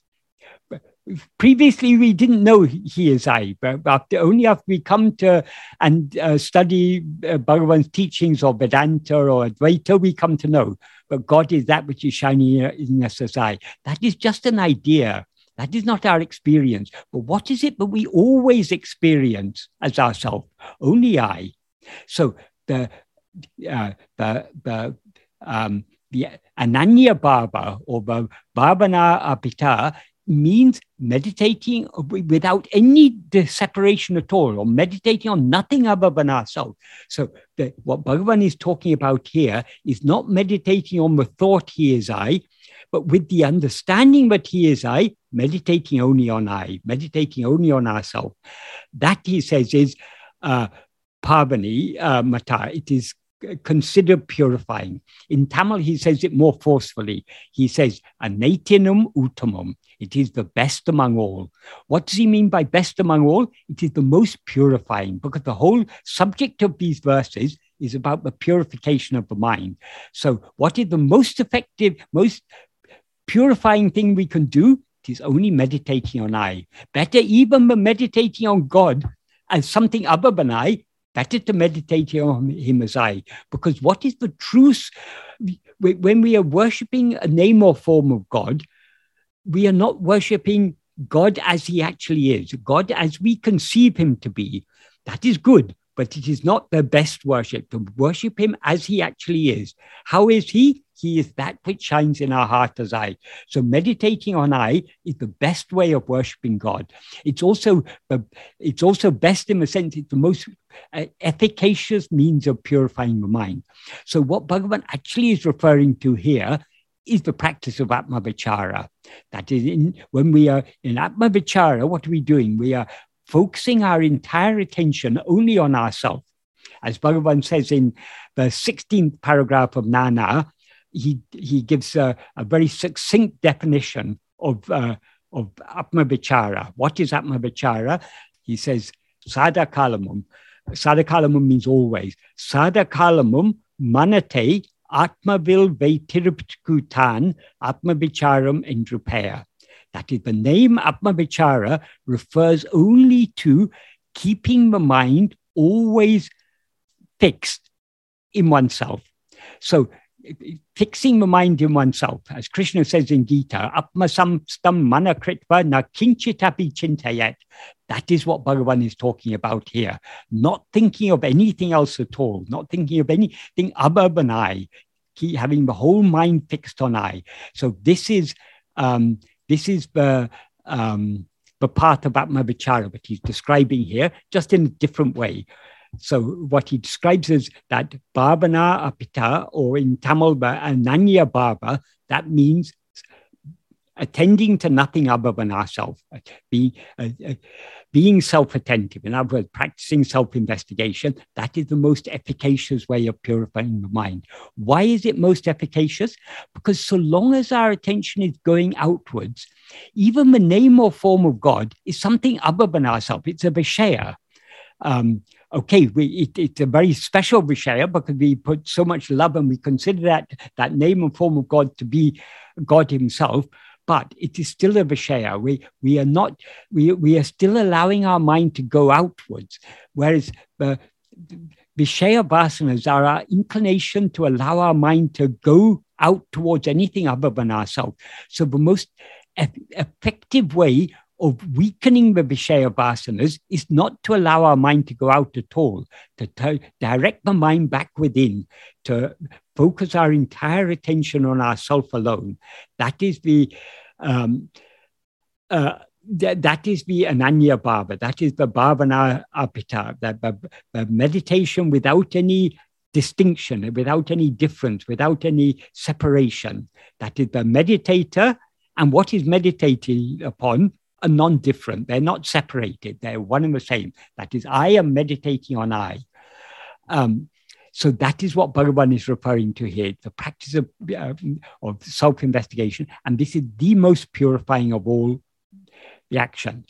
Previously, we didn't know he is I, but after, only after we come to and uh, study uh, Bhagavan's teachings or Vedanta or Advaita, we come to know. But God is that which is shining in us as I. That is just an idea. That is not our experience. But what is it that we always experience as ourselves? Only I. So the uh, the the um, the Ananya Bhava or the Bhavana Apita means meditating without any separation at all, or meditating on nothing other than ourselves. So the, what Bhagavan is talking about here is not meditating on the thought he is I, but with the understanding that he is I, meditating only on I, meditating only on ourselves. That, he says, is uh, Pavani uh, Mata. It is considered purifying. In Tamil, he says it more forcefully. He says, Anaitinum uttamam. It is the best among all. What does he mean by best among all? It is the most purifying, because the whole subject of these verses is about the purification of the mind. So what is the most effective, most purifying thing we can do? It is only meditating on I. Better even than meditating on God as something other than I, better to meditate on him as I. Because what is the truth? When we are worshipping a name or form of God, we are not worshipping God as he actually is, God as we conceive him to be. That is good, but it is not the best worship, to worship him as he actually is. How is he? He is that which shines in our heart as I. So meditating on I is the best way of worshipping God. It's also, uh, it's also best in the sense it's the most uh, efficacious means of purifying the mind. So what Bhagavan actually is referring to here is the practice of Atma-vichara. That is, in, when we are in Atma-vichara, what are we doing? We are focusing our entire attention only on ourselves. As Bhagavan says in the sixteenth paragraph of Nana, he, he gives a, a very succinct definition of, uh, of Atma-vichara. What is Atma-vichara? He says, Sadakalamum. Sadakalamum means always. Sadakalamum manate Atmavil Vaitirupkutan Atma-vicharam Indrupaya. That is, the name Atma-vichara refers only to keeping the mind always fixed in oneself. So, fixing the mind in oneself, as Krishna says in Gita, Atma-samstam manakritva na kinchitapi chintayat. That is what Bhagavan is talking about here. Not thinking of anything else at all, not thinking of anything other than I, keep having the whole mind fixed on I. So this is um, this is the um, the path of Atma-vichara that he's describing here, just in a different way. So what he describes is that Bhavana Apita, or in Tamil, Ananya Bhava, that means attending to nothing other than ourselves. Be, uh, uh, being self-attentive, in other words, practicing self-investigation, that is the most efficacious way of purifying the mind. Why is it most efficacious? Because so long as our attention is going outwards, even the name or form of God is something other than ourselves. It's a Vishaya. Um, okay, we, it, it's a very special Vishaya because we put so much love and we consider that, that name and form of God to be God himself, but it is still a Vishaya. We, we are not, we, we are still allowing our mind to go outwards, whereas the Vishaya vasanas are our inclination to allow our mind to go out towards anything other than ourselves. So the most eff effective way of weakening the Vishaya vasanas is not to allow our mind to go out at all, to direct the mind back within, to focus our entire attention on ourself alone. That is the um, uh, th that is the Ananya Bhava, that is the Bhavana Apita, the, the, the meditation without any distinction, without any difference, without any separation. That is the meditator, and what is meditated upon are non-different. They're not separated. They're one and the same. That is, I am meditating on I. Um, so that is what Bhagavan is referring to here, the practice of, uh, of self-investigation. And this is the most purifying of all the action.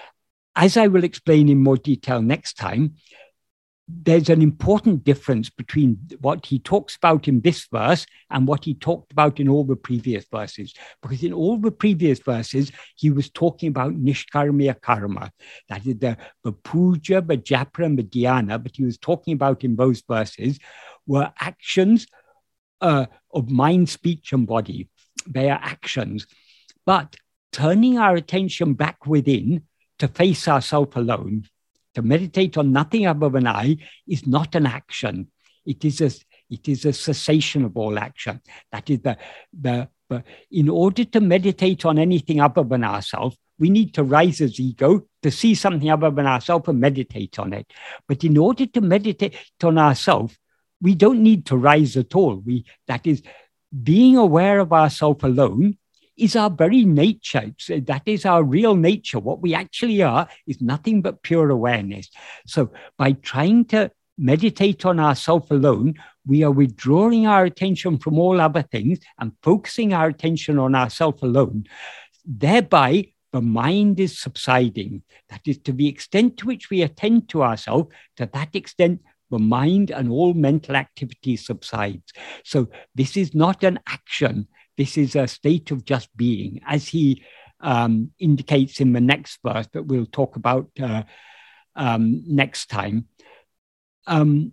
As I will explain in more detail next time, there's an important difference between what he talks about in this verse and what he talked about in all the previous verses. Because in all the previous verses, he was talking about nishkarmiya karma. That is the, the puja, the japa, and the dhyana, but he was talking about in those verses were actions uh, of mind, speech, and body. They are actions. But turning our attention back within to face ourselves alone, to meditate on nothing other than I, is not an action. It is a, it is a cessation of all action. That is the, the, the, in order to meditate on anything other than ourselves, we need to rise as ego to see something other than ourselves and meditate on it. But in order to meditate on ourselves, we don't need to rise at all. We, that is, being aware of ourselves alone is our very nature. It's, that is our real nature. What we actually are is nothing but pure awareness. So by trying to meditate on ourself alone, we are withdrawing our attention from all other things and focusing our attention on ourself alone. Thereby, the mind is subsiding. That is, to the extent to which we attend to ourselves, to that extent, the mind and all mental activity subsides. So this is not an action. This is a state of just being, as he um, indicates in the next verse that we'll talk about uh, um, next time. Um,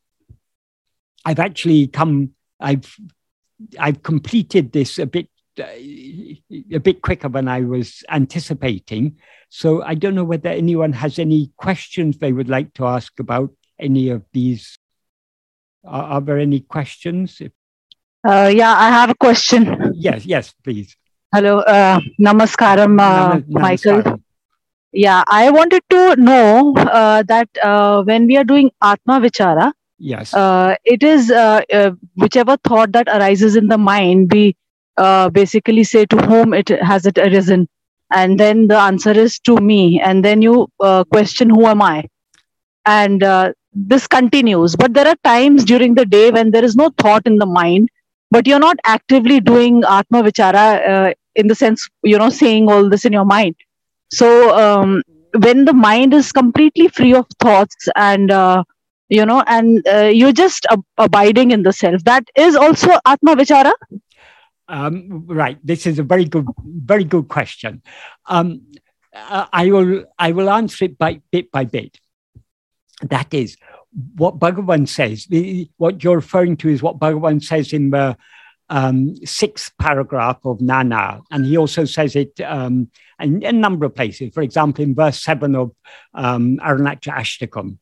I've actually come, I've, I've completed this a bit, uh, a bit quicker than I was anticipating. So I don't know whether anyone has any questions they would like to ask about any of these. Are, are there any questions? If Uh, yeah, I have a question. Yes, yes, please. Hello, uh, namaskaram, uh, Nam Michael. namaskaram. Yeah, I wanted to know uh, that uh, when we are doing Atma Vichara, Yes. uh, it is uh, uh, whichever thought that arises in the mind, we uh, basically say to whom it has it arisen, and then the answer is to me, and then you uh, question who am I, and uh, this continues. But there are times during the day when there is no thought in the mind, but you're not actively doing Atma Vichara uh, in the sense, you know, saying all this in your mind. So um, when the mind is completely free of thoughts and, uh, you know, and uh, you're just ab abiding in the self, that is also Atma Vichara? Um, right. This is a very good, very good question. Um, uh, I will, I will answer it by bit by bit. That is, what Bhagavan says, the, what you're referring to is what Bhagavan says in the um, sixth paragraph of Nana. And he also says it um, in, in a number of places. For example, in verse seven of um, Arunachala Ashtakam.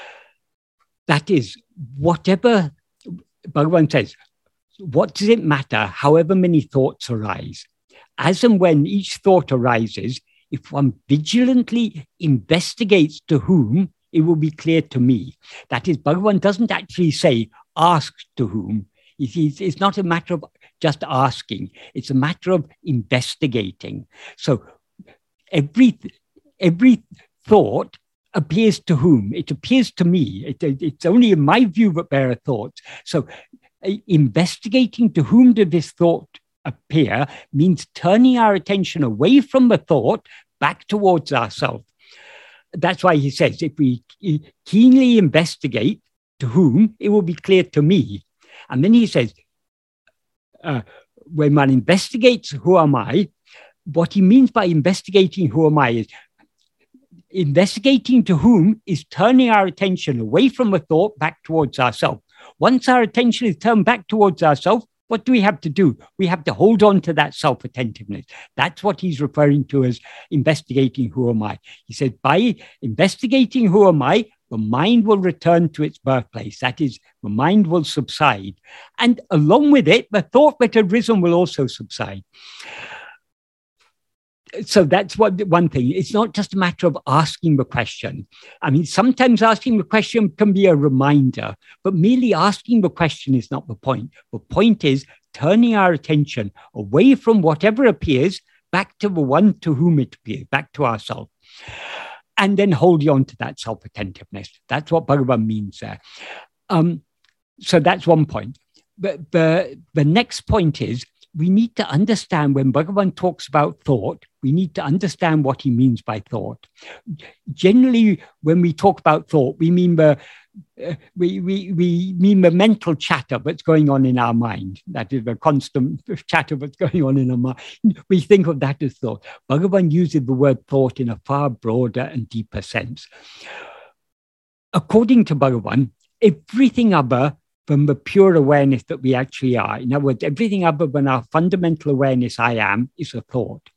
That is, whatever Bhagavan says, what does it matter however many thoughts arise? As and when each thought arises, if one vigilantly investigates to whom, it will be clear to me. That is, Bhagavan doesn't actually say, ask to whom. It's, it's not a matter of just asking. It's a matter of investigating. So every, every thought appears to whom? It appears to me. It, it, it's only in my view that there are thoughts. So uh, investigating to whom did this thought appear means turning our attention away from the thought back towards ourselves. That's why he says, if we keenly investigate to whom, it will be clear to me. And then he says, uh, when one investigates who am I, what he means by investigating who am I is investigating to whom is turning our attention away from the thought back towards ourselves. Once our attention is turned back towards ourselves, what do we have to do? We have to hold on to that self-attentiveness. That's what he's referring to as investigating who am I. He said, by investigating who am I, the mind will return to its birthplace. That is, the mind will subside. And along with it, the thought that had risen will also subside. So that's what one thing. It's not just a matter of asking the question. I mean, sometimes asking the question can be a reminder, but merely asking the question is not the point. The point is turning our attention away from whatever appears back to the one to whom it appears, back to ourselves. And then holding on to that self-attentiveness. That's what Bhagavan means there. Um, so that's one point. But the, the next point is, we need to understand when Bhagavan talks about thought, we need to understand what he means by thought. Generally, when we talk about thought, we mean the uh, we, we, we mean the mental chatter that's going on in our mind. That is the constant chatter that's going on in our mind. We think of that as thought. Bhagavan uses the word thought in a far broader and deeper sense. According to Bhagavan, everything other from the pure awareness that we actually are. In other words, everything other than our fundamental awareness, I am, is a thought.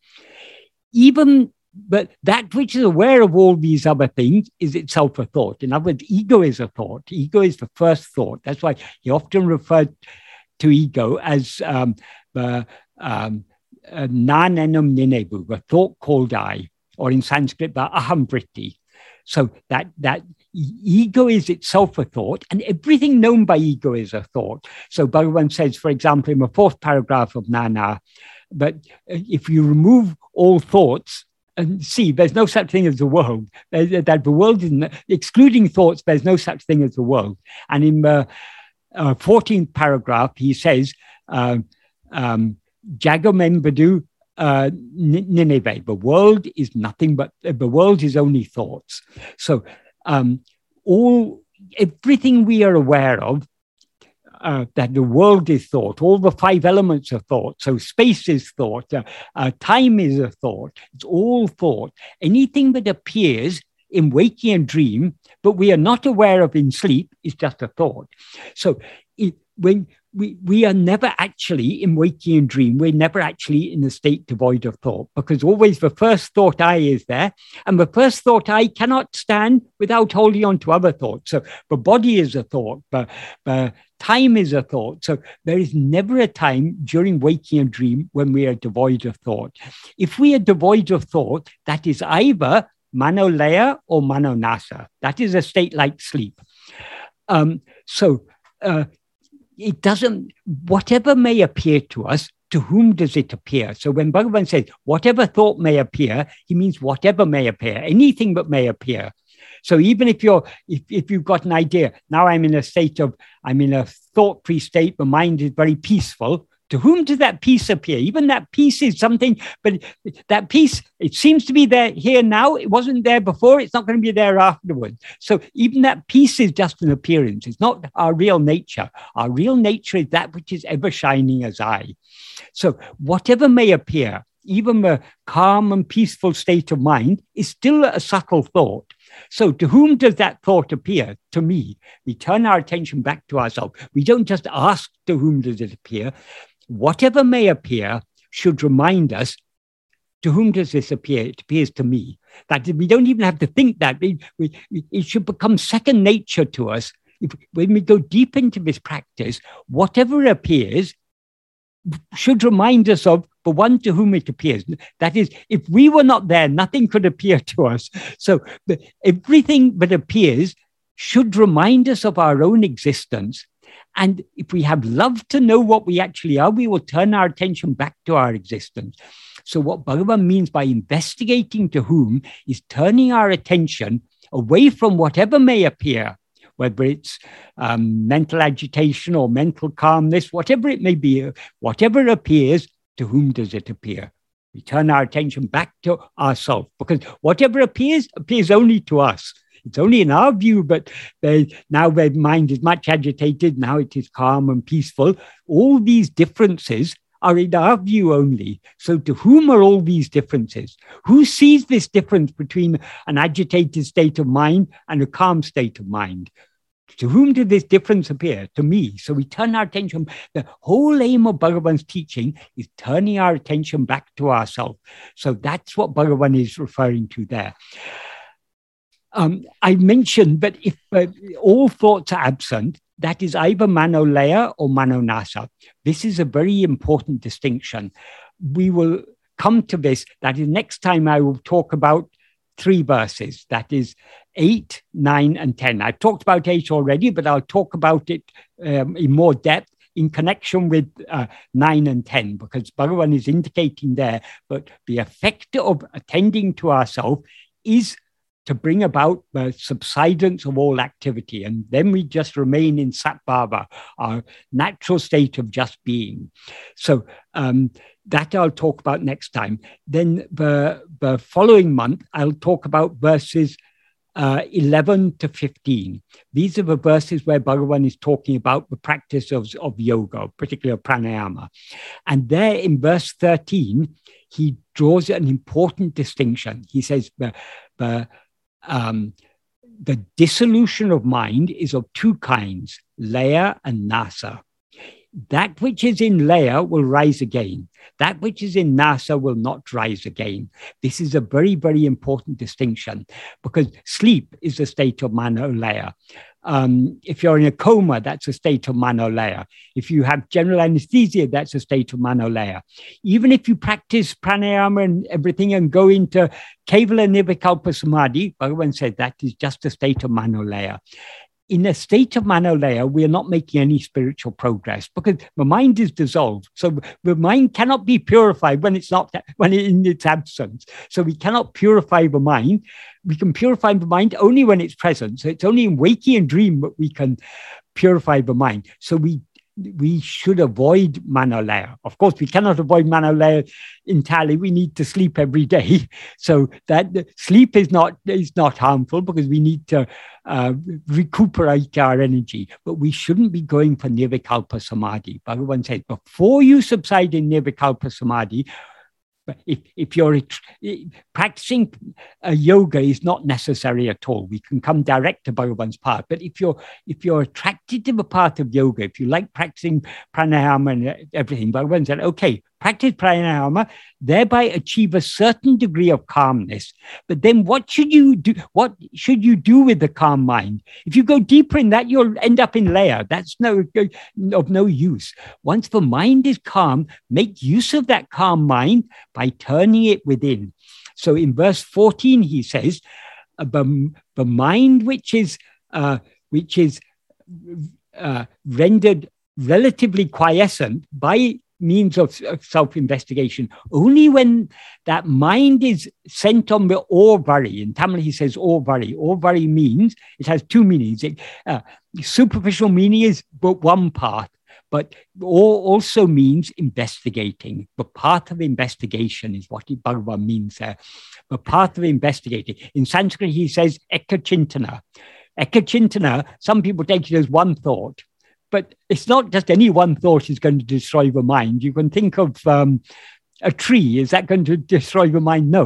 Even, but that which is aware of all these other things is itself a thought. In other words, ego is a thought. Ego is the first thought. That's why he often referred to ego as um, the um, uh, nanenam ninebu, the thought called I, or in Sanskrit, the aham vritti. So that that ego is itself a thought, and everything known by ego is a thought. So Bhagavan says, for example, in the fourth paragraph of Nana, that if you remove all thoughts, and see, there's no such thing as the world, that the world is, excluding thoughts, there's no such thing as the world. And in the uh, fourteenth paragraph, he says, uh, um, Jagamembadu, Uh, Nineveh, the world is nothing but, uh, the world is only thoughts. So um, all, everything we are aware of, uh, that the world is thought, all the five elements of thought, so space is thought, uh, uh, time is a thought, it's all thought. Anything that appears in waking and dream, but we are not aware of in sleep, is just a thought. So it, when We, we are never actually in waking and dream. We're never actually in a state devoid of thought, because always the first thought I is there. And the first thought I cannot stand without holding on to other thoughts. So the body is a thought, but, but time is a thought. So there is never a time during waking and dream when we are devoid of thought. If we are devoid of thought, that is either manolaya or manonasa. That is a state like sleep. Um, so, uh, It doesn't, whatever may appear to us, to whom does it appear? So when Bhagavan says, whatever thought may appear, he means whatever may appear, anything that may appear. So even if you're, if, if you've got an idea, now I'm in a state of, I'm in a thought-free state, the mind is very peaceful, to whom does that peace appear? Even that peace is something, but that peace, it seems to be there here now. It wasn't there before. It's not going to be there afterwards. So even that peace is just an appearance. It's not our real nature. Our real nature is that which is ever shining as I. So whatever may appear, even the calm and peaceful state of mind is still a subtle thought. So to whom does that thought appear? To me. We turn our attention back to ourselves. We don't just ask to whom does it appear. Whatever may appear should remind us, to whom does this appear? It appears to me. That we don't even have to think that. We, we, it should become second nature to us. If, when we go deep into this practice, whatever appears should remind us of the one to whom it appears. That is, if we were not there, nothing could appear to us. So the, everything that appears should remind us of our own existence. And if we have love to know what we actually are, we will turn our attention back to our existence. So what Bhagavan means by investigating to whom is turning our attention away from whatever may appear, whether it's um, mental agitation or mental calmness, whatever it may be, whatever appears, to whom does it appear? We turn our attention back to ourselves, because whatever appears, appears only to us. It's only in our view, but they, now their mind is much agitated, now it is calm and peaceful. All these differences are in our view only. So to whom are all these differences? Who sees this difference between an agitated state of mind and a calm state of mind? To whom did this difference appear? To me. So we turn our attention. The whole aim of Bhagavan's teaching is turning our attention back to ourselves. So that's what Bhagavan is referring to there. Um, I mentioned that if uh, all thoughts are absent, that is either manolaya or manonasa. This is a very important distinction. We will come to this. That is, next time I will talk about three verses. That is eight, nine, and ten. I've talked about eight already, but I'll talk about it um, in more depth in connection with uh, nine and ten, because Bhagavan is indicating there that the effect of attending to ourselves is to bring about the subsidence of all activity. And then we just remain in Satbhava, our natural state of just being. So um, that I'll talk about next time. Then the, the following month, I'll talk about verses uh, eleven to fifteen. These are the verses where Bhagavan is talking about the practice of, of yoga, particularly of pranayama. And there in verse thirteen, he draws an important distinction. He says the, the Um, the dissolution of mind is of two kinds, laya and nasa. That which is in laya will rise again. That which is in nasa will not rise again. This is a very, very important distinction, because sleep is a state of manolaya. Um, if you're in a coma, that's a state of manolaya. If you have general anesthesia, that's a state of manolaya. Even if you practice pranayama and everything and go into kevala nirvikalpa samadhi, Bhagavan said that is just a state of manolaya. In a state of manolaya, we are not making any spiritual progress, because the mind is dissolved. So the mind cannot be purified when it's not, when it, in its absence. So we cannot purify the mind. We can purify the mind only when it's present. So it's only in waking and dream that we can purify the mind. So we we should avoid manolaya. Of course, we cannot avoid manolaya entirely. We need to sleep every day. So that sleep is not, is not harmful, because we need to uh, recuperate our energy. But we shouldn't be going for nirvikalpa samadhi. Bhagavan says, before you subside in nirvikalpa samadhi, If, if you're practicing uh, yoga is not necessary at all. We can come direct to Bhagavan's path. But if you're if you're attracted to the path of yoga, if you like practicing pranayama and everything, Bhagavan said, okay, practice pranayama, thereby achieve a certain degree of calmness. But then what should you do? What should you do with the calm mind? If you go deeper in that, you'll end up in laya. That's no of no use. Once the mind is calm, make use of that calm mind by turning it within. So in verse fourteen, he says, the, the mind which is uh, which is uh, rendered relatively quiescent by means of, of self-investigation, only when that mind is sent on the orvari. In Tamil, he says orvari. Orvari means, it has two meanings. It, uh, superficial meaning is but one path, but also means investigating. The path of investigation is what Bhagavan means there. The path of investigating. In Sanskrit, he says ekachintana. Ekachintana, some people take it as one thought. But it's not just any one thought is going to destroy the mind. You can think of um, a tree. Is that going to destroy the mind? No.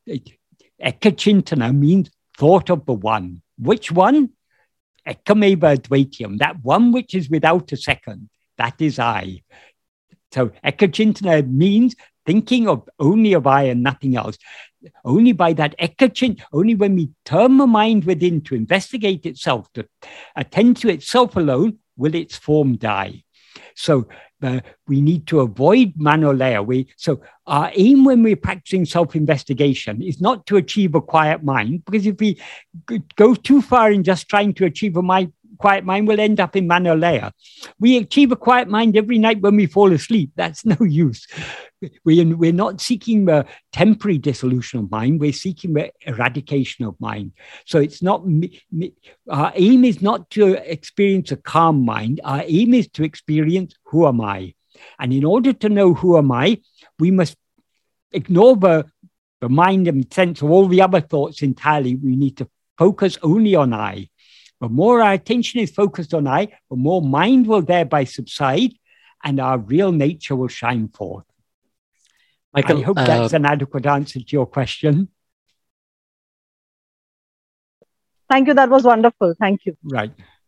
Ekachintana means thought of the one. Which one? Ekameva advaityam. That one which is without a second. That is I. So ekachintana means thinking of only of I and nothing else. Only by that ekachint, only when we turn the mind within to investigate itself, to attend to itself alone, will its form die. So uh, we need to avoid manolaya. We, so our aim when we're practicing self-investigation is not to achieve a quiet mind, because if we go too far in just trying to achieve a mind, quiet mind, we'll end up in manolaya. We achieve a quiet mind every night when we fall asleep. That's no use. we're, we're not seeking the temporary dissolution of mind, we're seeking the eradication of mind. So it's not, our aim is not to experience a calm mind, our aim is to experience who am I. And in order to know who am I, we must ignore the, the mind and sense of all the other thoughts entirely. We need to focus only on I. The more our attention is focused on I, the more mind will thereby subside and our real nature will shine forth. Michael, I hope uh, that's an adequate answer to your question. Thank you. That was wonderful. Thank you. Right.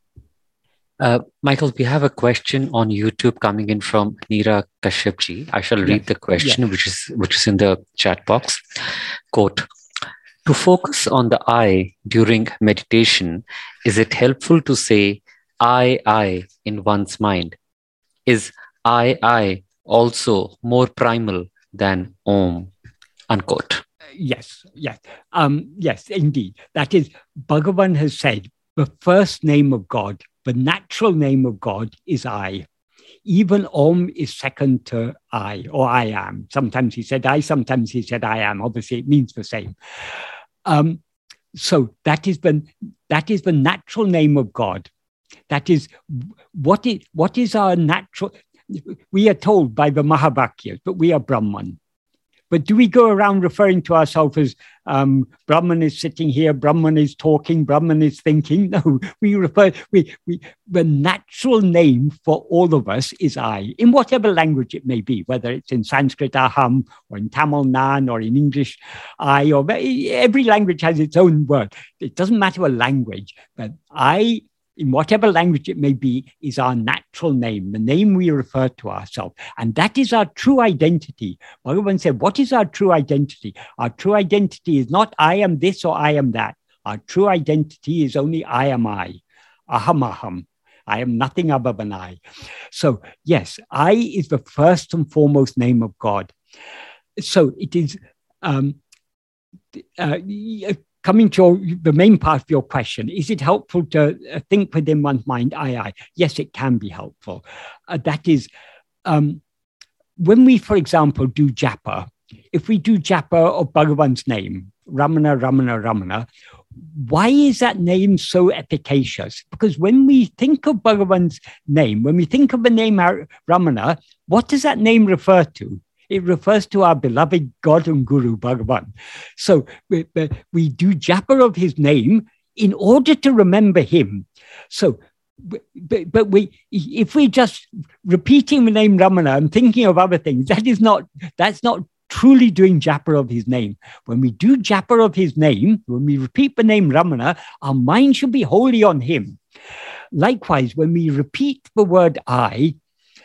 Uh, Michael, we have a question on YouTube coming in from Neera Kashyapji. I shall read yes. the question, yes. which is which is in the chat box. Quote, to focus on the I during meditation, is it helpful to say I, I in one's mind? Is I, I also more primal than Om? Unquote. Yes, yes, um, yes, indeed. That is, Bhagavan has said, the first name of God, the natural name of God is I. Even Om is second to I, or I am. Sometimes he said I, sometimes he said I am. Obviously, it means the same. Um, so that is the that is the natural name of God. That is what is what is our natural. We are told by the Mahavakyas, but we are Brahman. But do we go around referring to ourselves as um, Brahman is sitting here, Brahman is talking, Brahman is thinking? No, we refer, we, we, the natural name for all of us is I, in whatever language it may be, whether it's in Sanskrit, Aham, or in Tamil, Nan, or in English, I, or every language has its own word. It doesn't matter what language, but I, in whatever language it may be, is our natural name, the name we refer to ourselves. And that is our true identity. Bhagavan said, what is our true identity? Our true identity is not I am this or I am that. Our true identity is only I am I. Aham aham. I am nothing other than I. So yes, I is the first and foremost name of God. So it is... Um, uh, Coming to your, the main part of your question, is it helpful to uh, think within one's mind, I, I? Yes, it can be helpful. Uh, that is, um, when we, for example, do japa, if we do japa of Bhagavan's name, Ramana, Ramana, Ramana, why is that name so efficacious? Because when we think of Bhagavan's name, when we think of the name Ramana, what does that name refer to? It refers to our beloved God and Guru, Bhagavan. So we, we do japa of his name in order to remember him. So, but, but we, if we just repeating the name Ramana and thinking of other things, that is not, that's not truly doing japa of his name. When we do japa of his name, when we repeat the name Ramana, our mind should be wholly on him. Likewise, when we repeat the word I,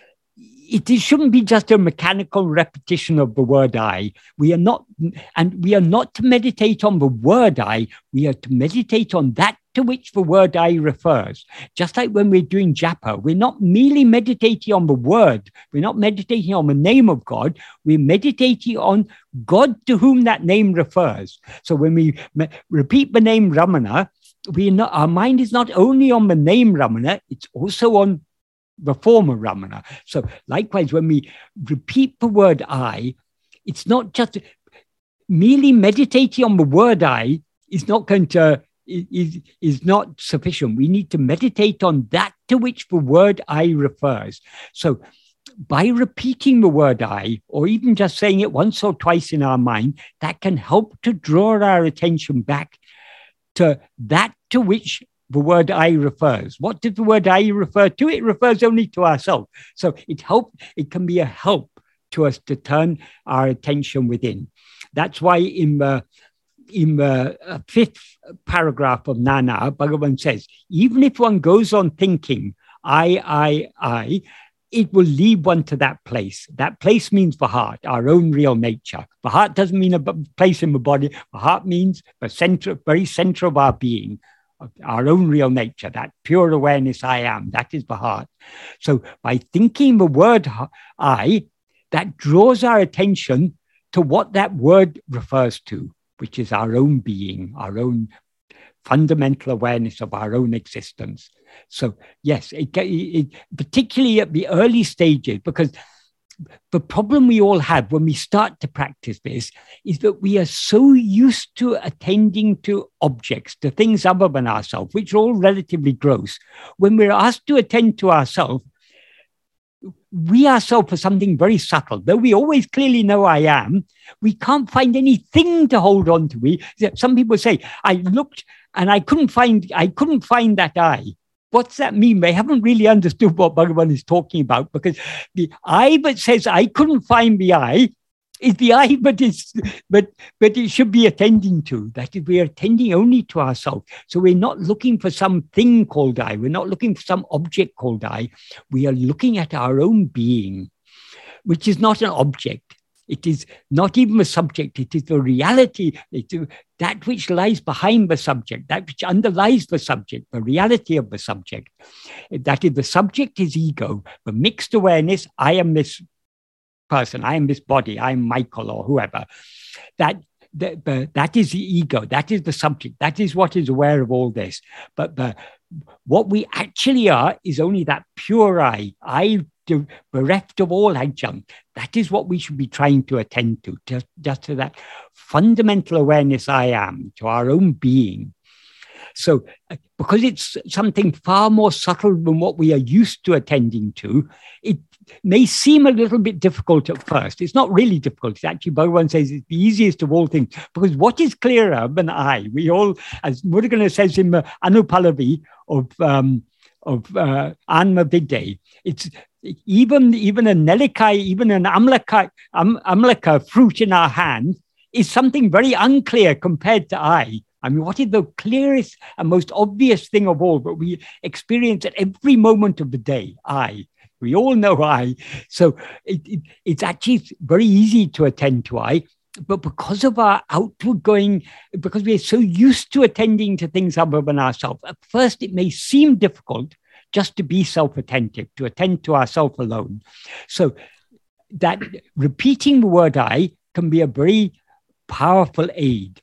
it shouldn't be just a mechanical repetition of the word I. We are not, and we are not to meditate on the word I, we are to meditate on that to which the word I refers. Just like when we're doing japa, we're not merely meditating on the word, we're not meditating on the name of God, we're meditating on God to whom that name refers. So when we me- repeat the name Ramana, we not, our mind is not only on the name Ramana, it's also on the form of Ramana. So likewise, when we repeat the word I, it's not just merely meditating on the word I is not going to, is, is not sufficient. We need to meditate on that to which the word I refers. So by repeating the word I, or even just saying it once or twice in our mind, that can help to draw our attention back to that to which the word I refers. What does the word I refer to? It refers only to ourselves. So it help, it can be a help to us to turn our attention within. That's why in the, in the fifth paragraph of Nana, Bhagavan says, even if one goes on thinking, I, I, I, it will lead one to that place. That place means the heart, our own real nature. The heart doesn't mean a place in the body. The heart means the center, very center of our being, our own real nature, that pure awareness I am, that is the heart. So by thinking the word I, that draws our attention to what that word refers to, which is our own being, our own fundamental awareness of our own existence. So yes, it, it, particularly at the early stages, because the problem we all have when we start to practice this is that we are so used to attending to objects, to things other than ourselves, which are all relatively gross. When we're asked to attend to ourselves, we ourselves are something very subtle. Though we always clearly know I am, we can't find anything to hold on to. We, some people say, I looked and I couldn't find, I couldn't find that I. What's that mean? They haven't really understood what Bhagavan is talking about, because the I that says I couldn't find the I is the I but is but but it should be attending to. That is, we are attending only to ourselves. So we're not looking for some thing called I. We're not looking for some object called I. We are looking at our own being, which is not an object. It is not even a subject. It is the reality. It is that which lies behind the subject, that which underlies the subject, the reality of the subject. That is, the subject is ego, the mixed awareness, I am this person, I am this body, I am Michael or whoever. That, the, the, that is the ego, that is the subject, that is what is aware of all this. But the, what we actually are is only that pure I, I bereft of all adjunct. That is what we should be trying to attend to, just, just to that fundamental awareness I am, to our own being. So, because it's something far more subtle than what we are used to attending to, it may seem a little bit difficult at first. It's not really difficult. It's actually, Bhagavan says, it's the easiest of all things, because what is clearer than I? We all, as Murugan says in the Anupalavi of, um, of uh, Anma Vidde, it's even, even a nelikai, even an amlaka, am, amlaka fruit in our hand is something very unclear compared to I. I mean, what is the clearest and most obvious thing of all that we experience at every moment of the day? I. We all know I. So it, it, it's actually very easy to attend to I, but because of our outward going, because we're so used to attending to things other than ourselves, at first it may seem difficult just to be self-attentive, to attend to ourselves alone. So that repeating the word I can be a very powerful aid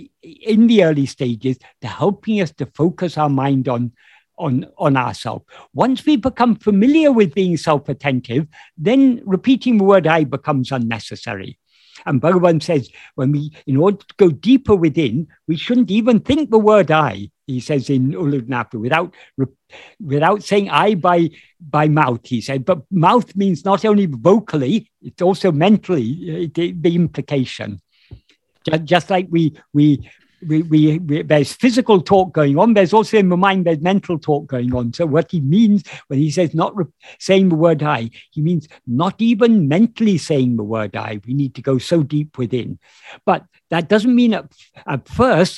in the early stages to helping us to focus our mind on, on, on ourselves. Once we become familiar with being self-attentive, then repeating the word I becomes unnecessary. And Bhagavan says, when we, in order to go deeper within, we shouldn't even think the word I, he says in Uludnapa, without, without saying I by, by mouth, he said. But mouth means not only vocally, it's also mentally, the, the implication. Just, just like we, we, we, we, we, there's physical talk going on, there's also in the mind, there's mental talk going on. So what he means when he says not re- saying the word I, he means not even mentally saying the word I. We need to go so deep within. But that doesn't mean at, at first,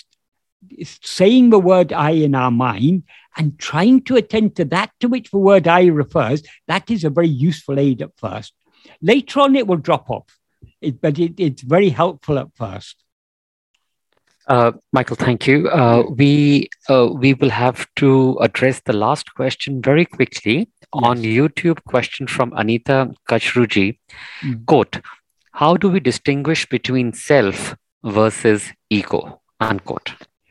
saying the word I in our mind and trying to attend to that to which the word I refers, that is a very useful aid at first. Later on, it will drop off, it, but it, it's very helpful at first. Uh, Michael, thank you. Uh, we uh, we will have to address the last question very quickly. Yes. On YouTube, question from Anita Kachruji. Mm. Quote, how do we distinguish between self versus ego? Unquote.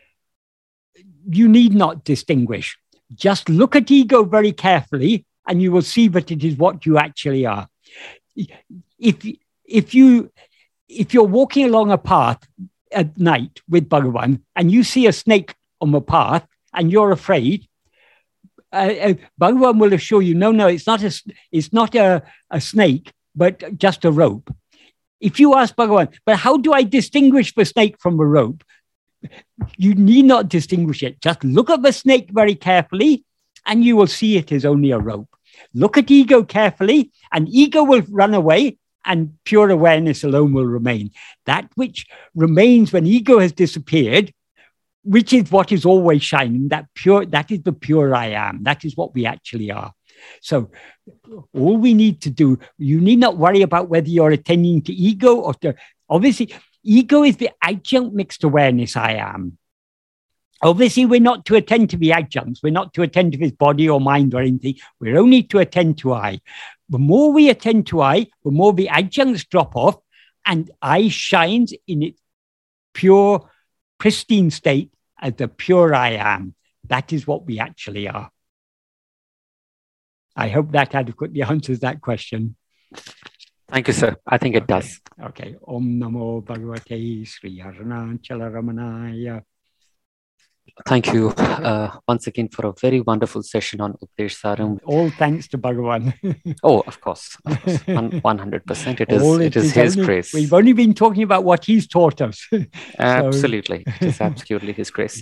You need not distinguish. Just look at ego very carefully and you will see that it is what you actually are. If, if, you, if you're walking along a path at night with Bhagavan and you see a snake on the path and you're afraid, uh, uh, Bhagavan will assure you, no, no, it's not a, it's not a, a snake, but just a rope. If you ask Bhagavan, but how do I distinguish the snake from the rope? You need not distinguish it. Just look at the snake very carefully and you will see it is only a rope. Look at ego carefully and ego will run away and pure awareness alone will remain. That which remains when ego has disappeared, which is what is always shining, that pure, that is the pure I am. That is what we actually are. So all we need to do, you need not worry about whether you're attending to ego or to, obviously, ego is the adjunct mixed awareness I am. Obviously, we're not to attend to the adjuncts. We're not to attend to his body or mind or anything. We're only to attend to I. The more we attend to I, the more the adjuncts drop off and I shines in its pure, pristine state as the pure I am. That is what we actually are. I hope that adequately answers that question. Thank you, sir. I think it okay. does. Okay. Om Namo Bhagavate Sri Arunachala Ramanaya. Thank you uh, once again for a very wonderful session on Upadesh Saram. All thanks to Bhagavan. Oh, of course, of course, one hundred percent. It is, All it is His only, grace. We've only been talking about what He's taught us. Absolutely, so, it is absolutely His grace.